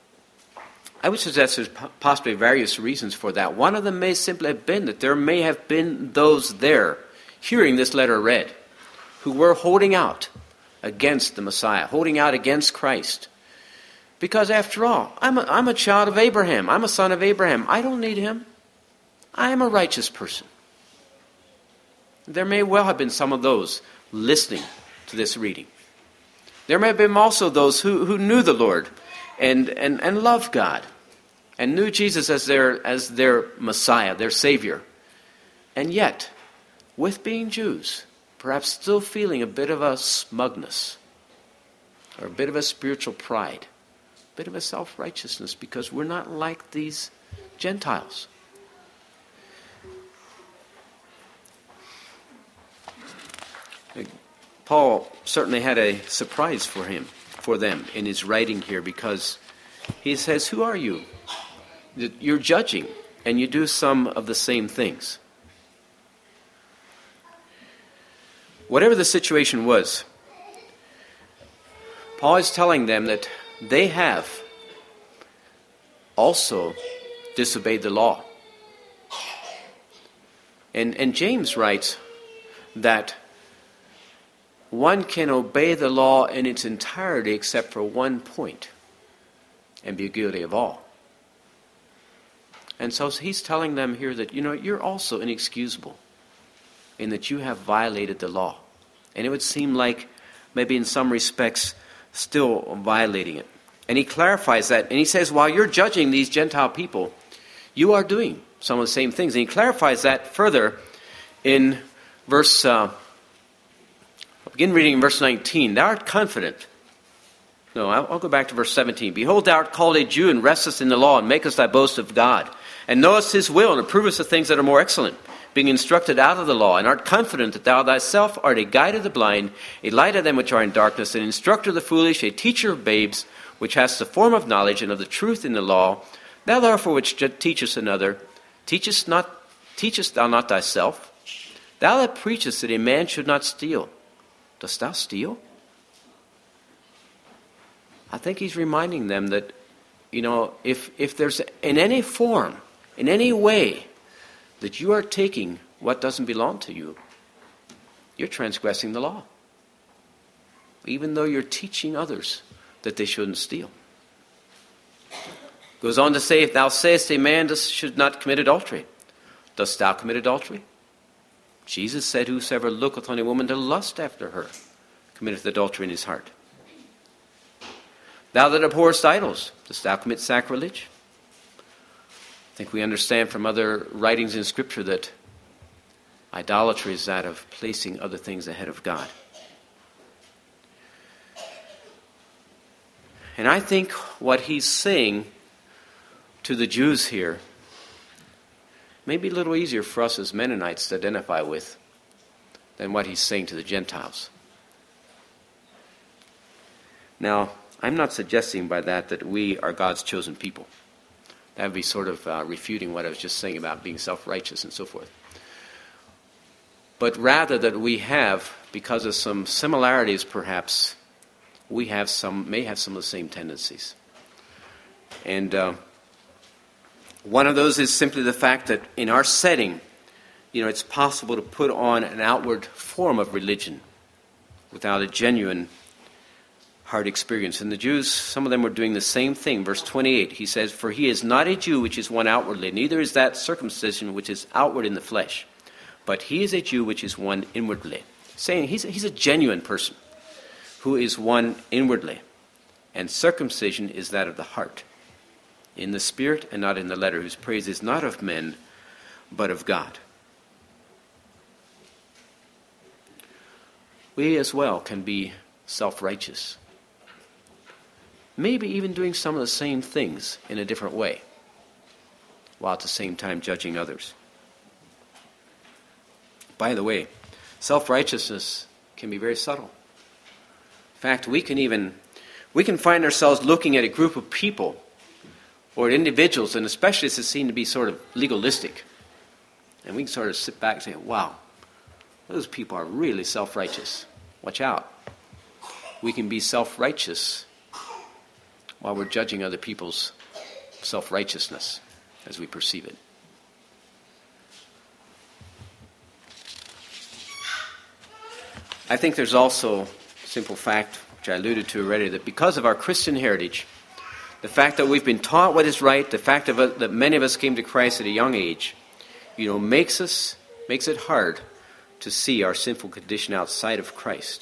B: I would suggest there's possibly various reasons for that. One of them may simply have been that there may have been those there hearing this letter read who were holding out against the Messiah, holding out against Christ. Because after all, I'm a child of Abraham. I'm a son of Abraham. I don't need him. I am a righteous person. There may well have been some of those listening to this reading. There may have been also those who knew the Lord and loved God and knew Jesus as their Messiah, their Savior. And yet, with being Jews, perhaps still feeling a bit of a smugness or a bit of a spiritual pride, a bit of a self-righteousness because we're not like these Gentiles. Paul certainly had a surprise for them in his writing here, because he says, who are you? You're judging, and you do some of the same things. Whatever the situation was, Paul is telling them that they have also disobeyed the law. And James writes that one can obey the law in its entirety except for one point and be guilty of all. And so he's telling them here that, you're also inexcusable in that you have violated the law. And it would seem like maybe in some respects still violating it. And he clarifies that, and he says, while you're judging these Gentile people, you are doing some of the same things. And he clarifies that further in verse... I'll begin reading in verse 19. Thou art confident. No, I'll go back to verse 17. Behold, thou art called a Jew, and restest in the law, and makest thy boast of God, and knowest his will, and approvest the things that are more excellent, being instructed out of the law, and art confident that thou thyself art a guide of the blind, a light of them which are in darkness, an instructor of the foolish, a teacher of babes, which hast the form of knowledge and of the truth in the law. Thou therefore which teachest another, teachest thou not thyself? Thou that preachest that a man should not steal, dost thou steal? I think he's reminding them that, if there's in any form, in any way, that you are taking what doesn't belong to you, you're transgressing the law. Even though you're teaching others that they shouldn't steal. Goes on to say, if thou sayest a man should not commit adultery, dost thou commit adultery? Jesus said, whosoever looketh on a woman to lust after her committeth adultery in his heart. Thou that abhorrest idols, dost thou commit sacrilege? I think we understand from other writings in Scripture that idolatry is that of placing other things ahead of God. And I think what he's saying to the Jews here may be a little easier for us as Mennonites to identify with than what he's saying to the Gentiles. Now, I'm not suggesting by that we are God's chosen people. That would be sort of refuting what I was just saying about being self-righteous and so forth. But rather that we have, because of some similarities perhaps, may have some of the same tendencies. And one of those is simply the fact that in our setting, it's possible to put on an outward form of religion without a genuine heart experience. And the Jews, some of them were doing the same thing. Verse 28, he says, for he is not a Jew which is one outwardly, neither is that circumcision which is outward in the flesh, but he is a Jew which is one inwardly. Saying he's a genuine person who is one inwardly. And circumcision is that of the heart, in the spirit and not in the letter, whose praise is not of men, but of God. We as well can be self-righteous. Maybe even doing some of the same things in a different way, while at the same time judging others. By the way, self-righteousness can be very subtle. In fact, we can find ourselves looking at a group of people or individuals, and especially if it seems to be sort of legalistic. And we can sort of sit back and say, wow, those people are really self-righteous. Watch out. We can be self-righteous while we're judging other people's self-righteousness as we perceive it. I think there's also a simple fact, which I alluded to already, that because of our Christian heritage, the fact that we've been taught what is right, the fact that many of us came to Christ at a young age, makes it hard to see our sinful condition outside of Christ.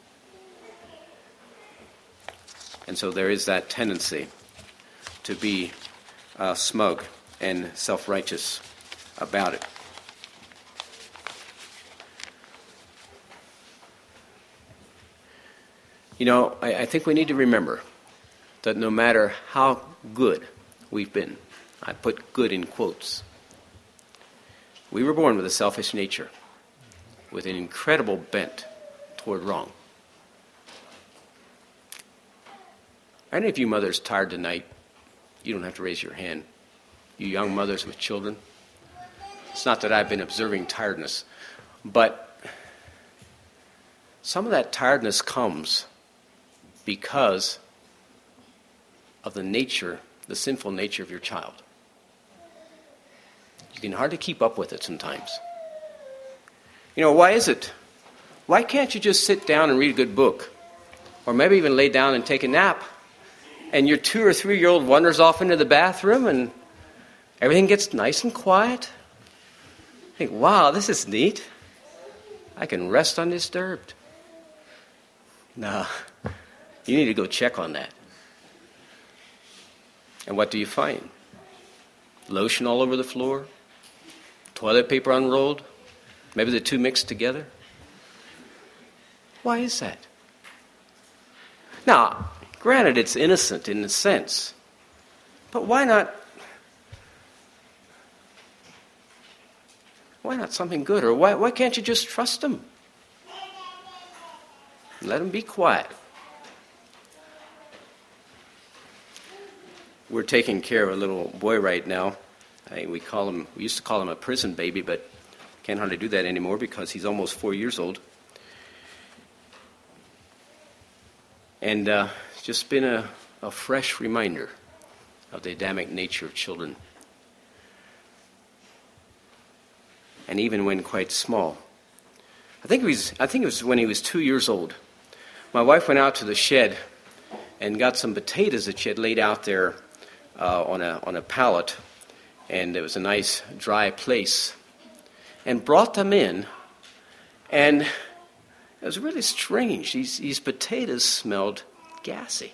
B: And so there is that tendency to be smug and self-righteous about it. I think we need to remember that no matter how good we've been, I put good in quotes, we were born with a selfish nature, with an incredible bent toward wrong. Are any of you mothers tired tonight? You don't have to raise your hand. You young mothers with children. It's not that I've been observing tiredness, but some of that tiredness comes because of the sinful nature of your child. You can hardly keep up with it sometimes. Why is it? Why can't you just sit down and read a good book? Or maybe even lay down and take a nap? And your 2 or 3-year-old wanders off into the bathroom and everything gets nice and quiet. You think, wow, this is neat. I can rest undisturbed. No, you need to go check on that. And what do you find? Lotion all over the floor? Toilet paper unrolled? Maybe the two mixed together? Why is that? Now, granted, it's innocent in a sense, but why not something good? Or why can't you just trust them? Let them be quiet. We're taking care of a little boy right now. We used to call him a prison baby, but can't hardly do that anymore because he's almost 4 years old. And it's just been a fresh reminder of the Adamic nature of children. And even when quite small. I think it was when he was 2 years old. My wife went out to the shed and got some potatoes that she had laid out there on a pallet, and it was a nice dry place, and brought them in, and it was really strange. These potatoes smelled gassy.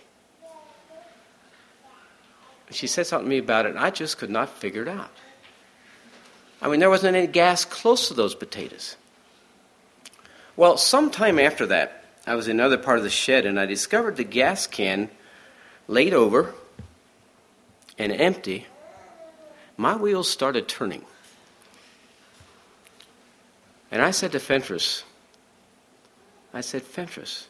B: She said something to me about it, and I just could not figure it out. I mean, there wasn't any gas close to those potatoes. Well, sometime after that, I was in another part of the shed, and I discovered the gas can laid over and empty. My wheels started turning. And I said to Fentress, Fentress,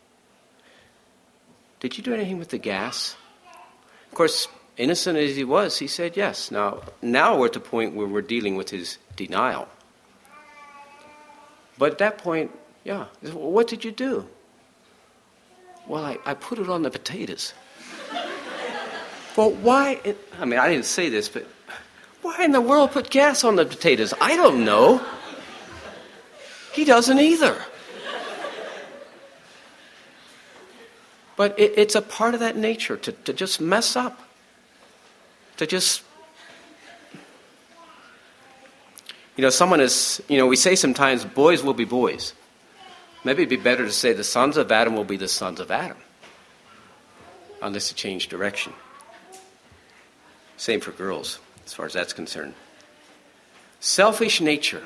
B: did you do anything with the gas? Of course, innocent as he was, he said yes. Now we're at the point where we're dealing with his denial. But at that point, yeah, what did you do? Well, I put it on the potatoes. Well, why? I didn't say this, but why in the world put gas on the potatoes? I don't know. He doesn't either. But it's a part of that nature to just mess up. To just... we say sometimes boys will be boys. Maybe it'd be better to say the sons of Adam will be the sons of Adam. Unless you change direction. Same for girls, as far as that's concerned. Selfish nature.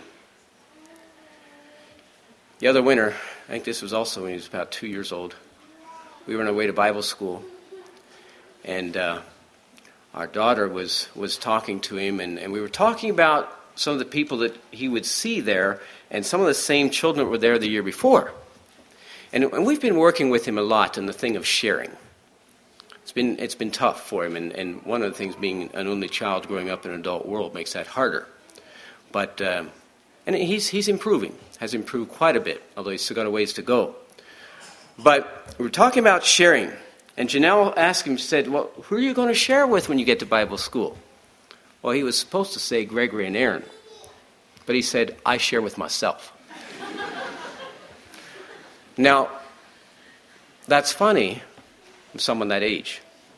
B: The other winter, I think this was also when he was about 2 years old, we were on our way to Bible school, and our daughter was talking to him, and we were talking about some of the people that he would see there, and some of the same children that were there the year before. And we've been working with him a lot in the thing of sharing. It's been tough for him, and one of the things, being an only child growing up in an adult world, makes that harder. But and he's improving, has improved quite a bit, although he's still got a ways to go. But we're talking about sharing And Janelle asked him, she said, well, who are you going to share with when you get to Bible school? Well, he was supposed to say Gregory and Aaron. But he said, I share with myself. Now, that's funny from someone that age.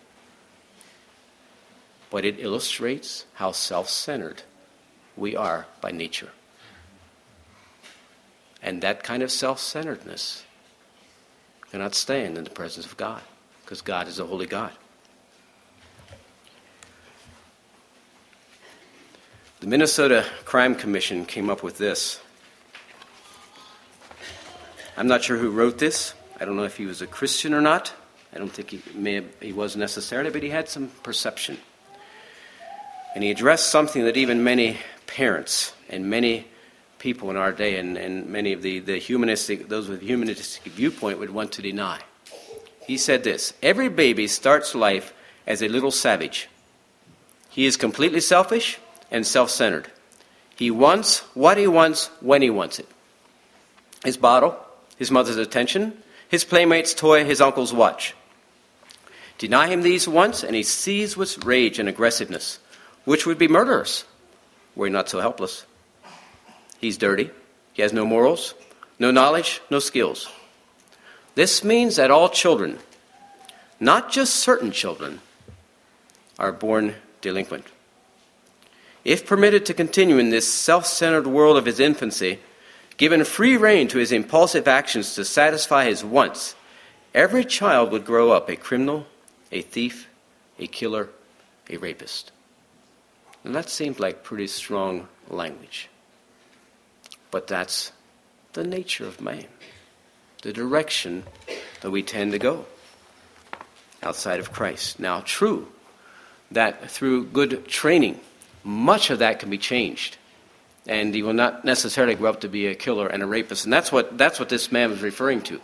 B: But it illustrates how self-centered we are by nature. And that kind of self-centeredness cannot stand in the presence of God, because God is a holy God. The Minnesota Crime Commission came up with this. I'm not sure who wrote this. I don't know if he was a Christian or not. I don't think he was necessarily, but he had some perception. And he addressed something that even many parents and many people in our day and many of the humanistic, those with humanistic viewpoint would want to deny. He said this: every baby starts life as a little savage. He is completely selfish and self-centered. He wants what he wants when he wants it. His bottle, his mother's attention, his playmate's toy, his uncle's watch. Deny him these once, and he seized with rage and aggressiveness, which would be murderous were he not so helpless. He's dirty. He has no morals, no knowledge, no skills. This means that all children, not just certain children, are born delinquent. If permitted to continue in this self-centered world of his infancy, given free rein to his impulsive actions to satisfy his wants, every child would grow up a criminal, a thief, a killer, a rapist. And that seemed like pretty strong language. But that's the nature of man, the direction that we tend to go outside of Christ. Now, true that through good training, much of that can be changed. And he will not necessarily grow up to be a killer and a rapist. And that's what this man was referring to.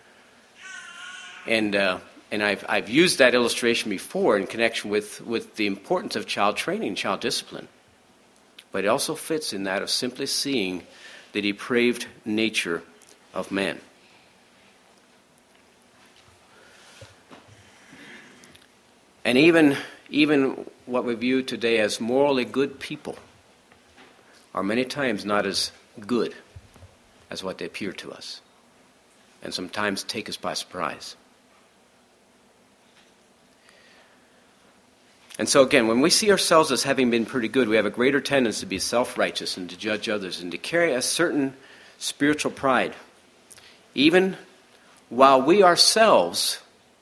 B: And I've used that illustration before in connection with the importance of child training, child discipline. But it also fits in that of simply seeing the depraved nature of man. And even what we view today as morally good people are many times not as good as what they appear to us, and sometimes take us by surprise. And so again, when we see ourselves as having been pretty good, we have a greater tendency to be self-righteous and to judge others and to carry a certain spiritual pride, even while we ourselves,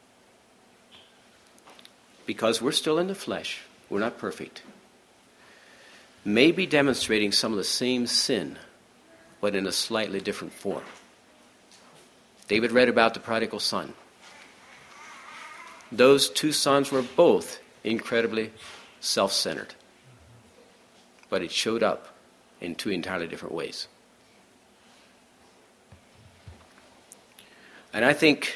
B: because we're still in the flesh, we're not perfect, may be demonstrating some of the same sin, but in a slightly different form. David read about the prodigal son. Those two sons were both incredibly self-centered, but it showed up in two entirely different ways. And I think,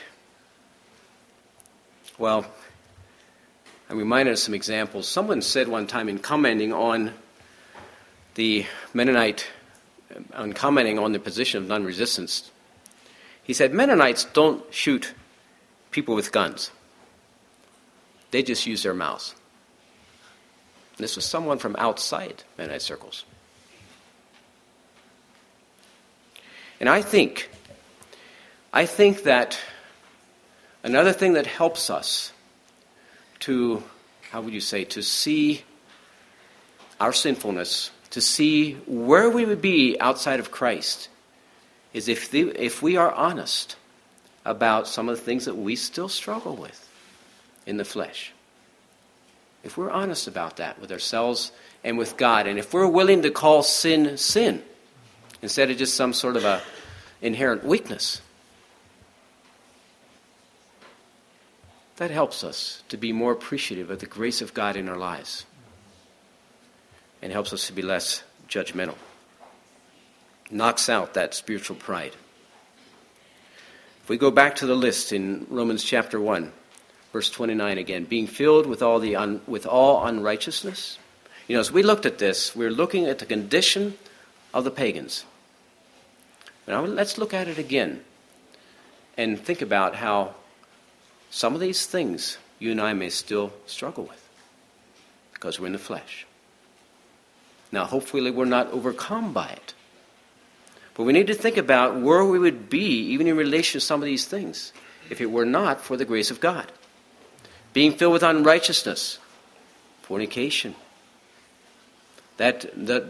B: well, I'm reminded of some examples. Someone said one time in commenting on the Mennonite, on commenting on the position of non-resistance, he said, Mennonites don't shoot people with guns. They just use their mouths. And this was someone from outside Mennonite circles. And I think that another thing that helps us to, to see our sinfulness, to see where we would be outside of Christ, is if we are honest about some of the things that we still struggle with in the flesh. If we're honest about that with ourselves and with God, and if we're willing to call sin, sin, instead of just some sort of a inherent weakness, that helps us to be more appreciative of the grace of God in our lives, and helps us to be less judgmental. Knocks out that spiritual pride. If we go back to the list in Romans chapter 1, verse 29 again, being filled with all unrighteousness. You know, as we looked at this, we're looking at the condition of the pagans. Now let's look at it again and think about how some of these things you and I may still struggle with because we're in the flesh. Now, hopefully we're not overcome by it. But we need to think about where we would be, even in relation to some of these things, if it were not for the grace of God. Being filled with unrighteousness, fornication, that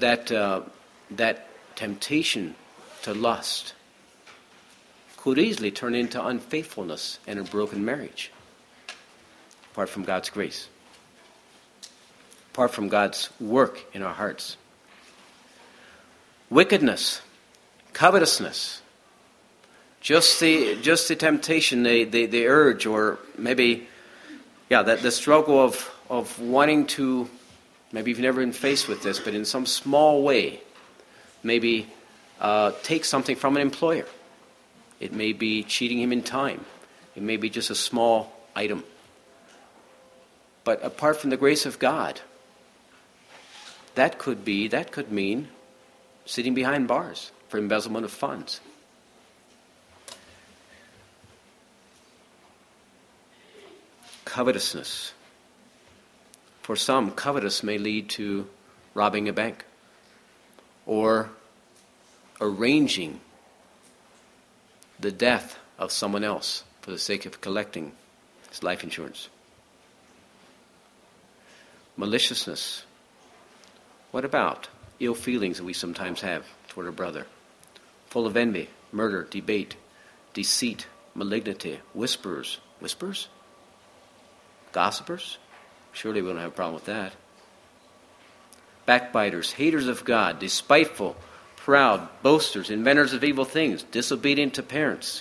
B: temptation to lust could easily turn into unfaithfulness and a broken marriage, apart from God's grace, apart from God's work in our hearts. Wickedness, covetousness, just the temptation, the urge, or maybe, the struggle of wanting to, maybe you've never been faced with this, but in some small way, maybe take something from an employer. It may be cheating him in time. It may be just a small item. But apart from the grace of God, that could mean sitting behind bars for embezzlement of funds. Covetousness. For some, covetous may lead to robbing a bank or arranging the death of someone else for the sake of collecting his life insurance. Maliciousness. What about ill feelings that we sometimes have toward a brother? Full of envy, murder, debate, deceit, malignity, whisperers. Whisperers? Gossipers? Surely we don't have a problem with that. Backbiters, haters of God, despiteful, proud, boasters, inventors of evil things, disobedient to parents,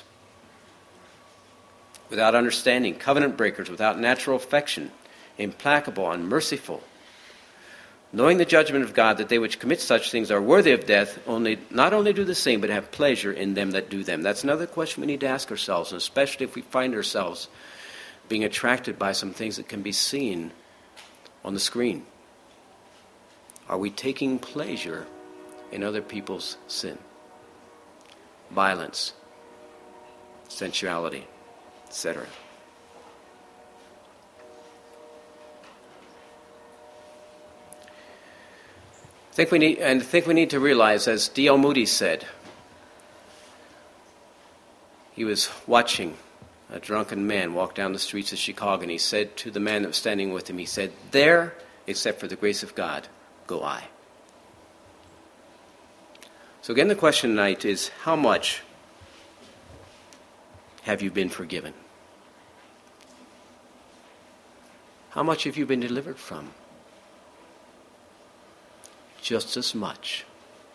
B: without understanding, covenant breakers, without natural affection, implacable, unmerciful, knowing the judgment of God, that they which commit such things are worthy of death, not only do the same, but have pleasure in them that do them. That's another question we need to ask ourselves, and especially if we find ourselves being attracted by some things that can be seen on the screen. Are we taking pleasure in other people's sin? Violence, sensuality, etc. I think we need to realize, as D.L. Moody said, he was watching a drunken man walk down the streets of Chicago, and he said to the man that was standing with him, he said, "There, except for the grace of God, go I." So again, the question tonight is, how much have you been forgiven? How much have you been delivered from? Just as much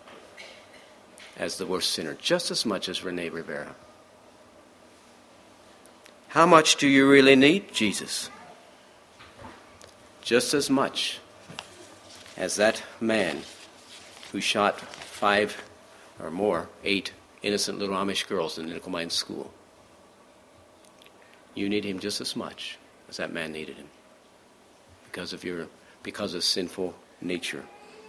B: as the worst sinner, just as much as Rene Rivera. How much do you really need Jesus? Just as much as that man who shot 5 or more, 8 innocent little Amish girls in the Nickel Mine School. You need him just as much as that man needed him because of sinful nature.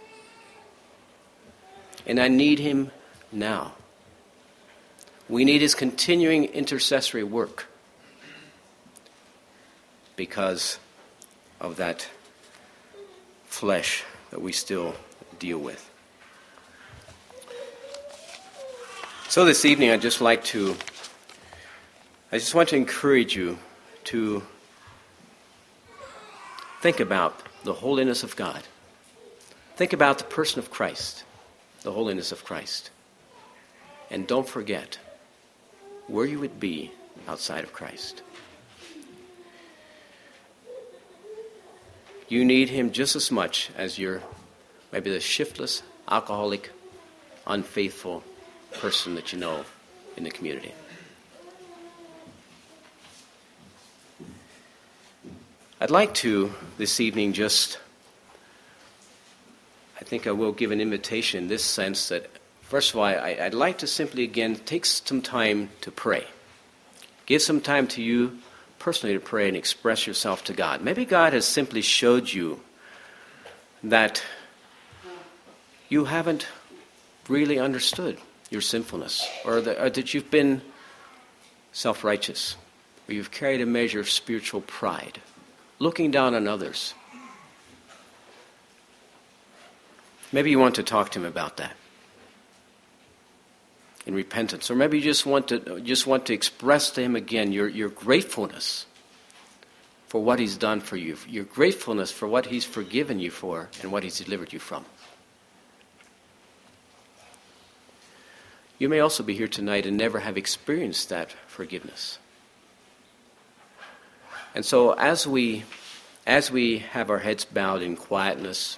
B: And I need him now. We need his continuing intercessory work because of that flesh that we still deal with. So this evening I just want to encourage you to think about the holiness of God. Think about the person of Christ, the holiness of Christ. And don't forget where you would be outside of Christ. You need him just as much as you're maybe the shiftless, alcoholic, unfaithful person that you know in the community. I'd like to, this evening, I think I will give an invitation in this sense that, first of all, I'd like to simply, again, take some time to pray. Give some time to you personally to pray and express yourself to God. Maybe God has simply showed you that you haven't really understood your sinfulness, or that you've been self-righteous, or you've carried a measure of spiritual pride, looking down on others. Maybe you want to talk to him about that in repentance, or maybe you just want to express to him again your gratefulness for what he's done for you, your gratefulness for what he's forgiven you for and what he's delivered you from. You may also be here tonight and never have experienced that forgiveness. And so as we have our heads bowed in quietness,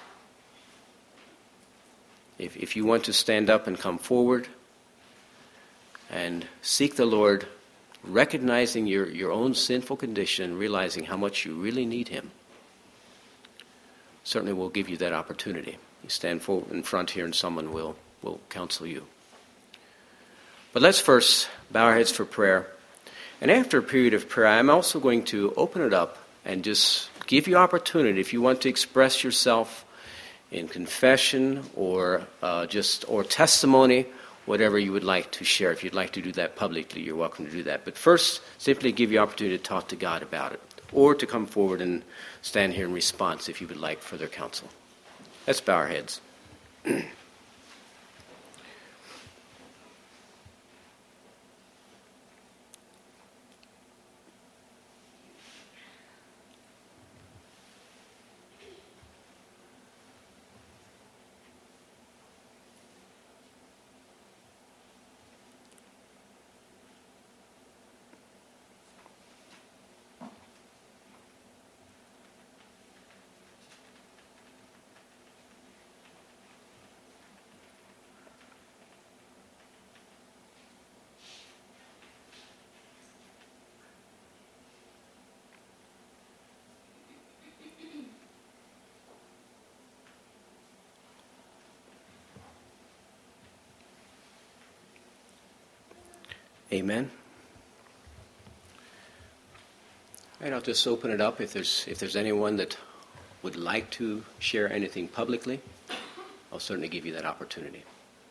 B: if you want to stand up and come forward and seek the Lord, recognizing your own sinful condition and realizing how much you really need him, certainly we'll give you that opportunity. You stand forward in front here and someone will counsel you. But let's first bow our heads for prayer. And after a period of prayer, I'm also going to open it up and just give you opportunity if you want to express yourself in confession or testimony, whatever you would like to share. If you'd like to do that publicly, you're welcome to do that. But first, simply give you opportunity to talk to God about it, or to come forward and stand here in response if you would like further counsel. Let's bow our heads. Amen. And I'll just open it up. If there's anyone that would like to share anything publicly, I'll certainly give you that opportunity.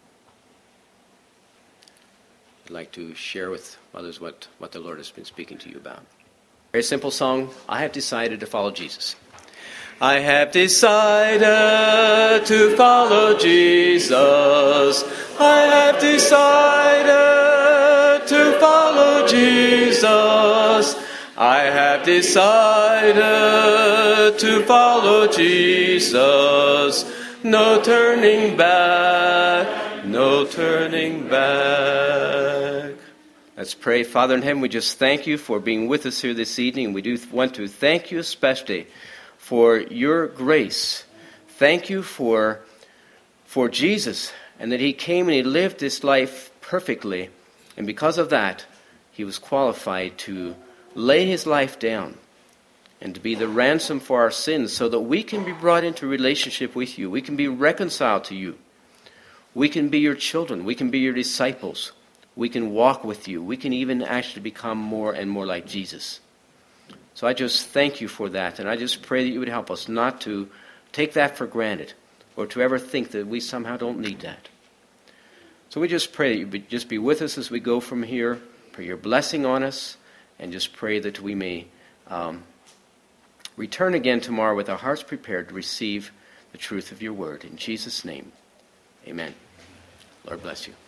B: I'd like to share with others what the Lord has been speaking to you about. Very simple song. I have decided to follow Jesus. I have decided to follow Jesus. I have decided to follow Jesus. I have decided to follow Jesus. No turning back, no turning back. Let's pray. Father in heaven, we just thank you for being with us here this evening. We do want to thank you especially for your grace. Thank you for Jesus, and that he came and he lived this life perfectly. And because of that, he was qualified to lay his life down and to be the ransom for our sins so that we can be brought into relationship with you. We can be reconciled to you. We can be your children. We can be your disciples. We can walk with you. We can even actually become more and more like Jesus. So I just thank you for that, and I just pray that you would help us not to take that for granted or to ever think that we somehow don't need that. So we just pray that you would just be with us as we go from here, pray your blessing on us, and just pray that we may return again tomorrow with our hearts prepared to receive the truth of your word. In Jesus' name, amen. Lord bless you.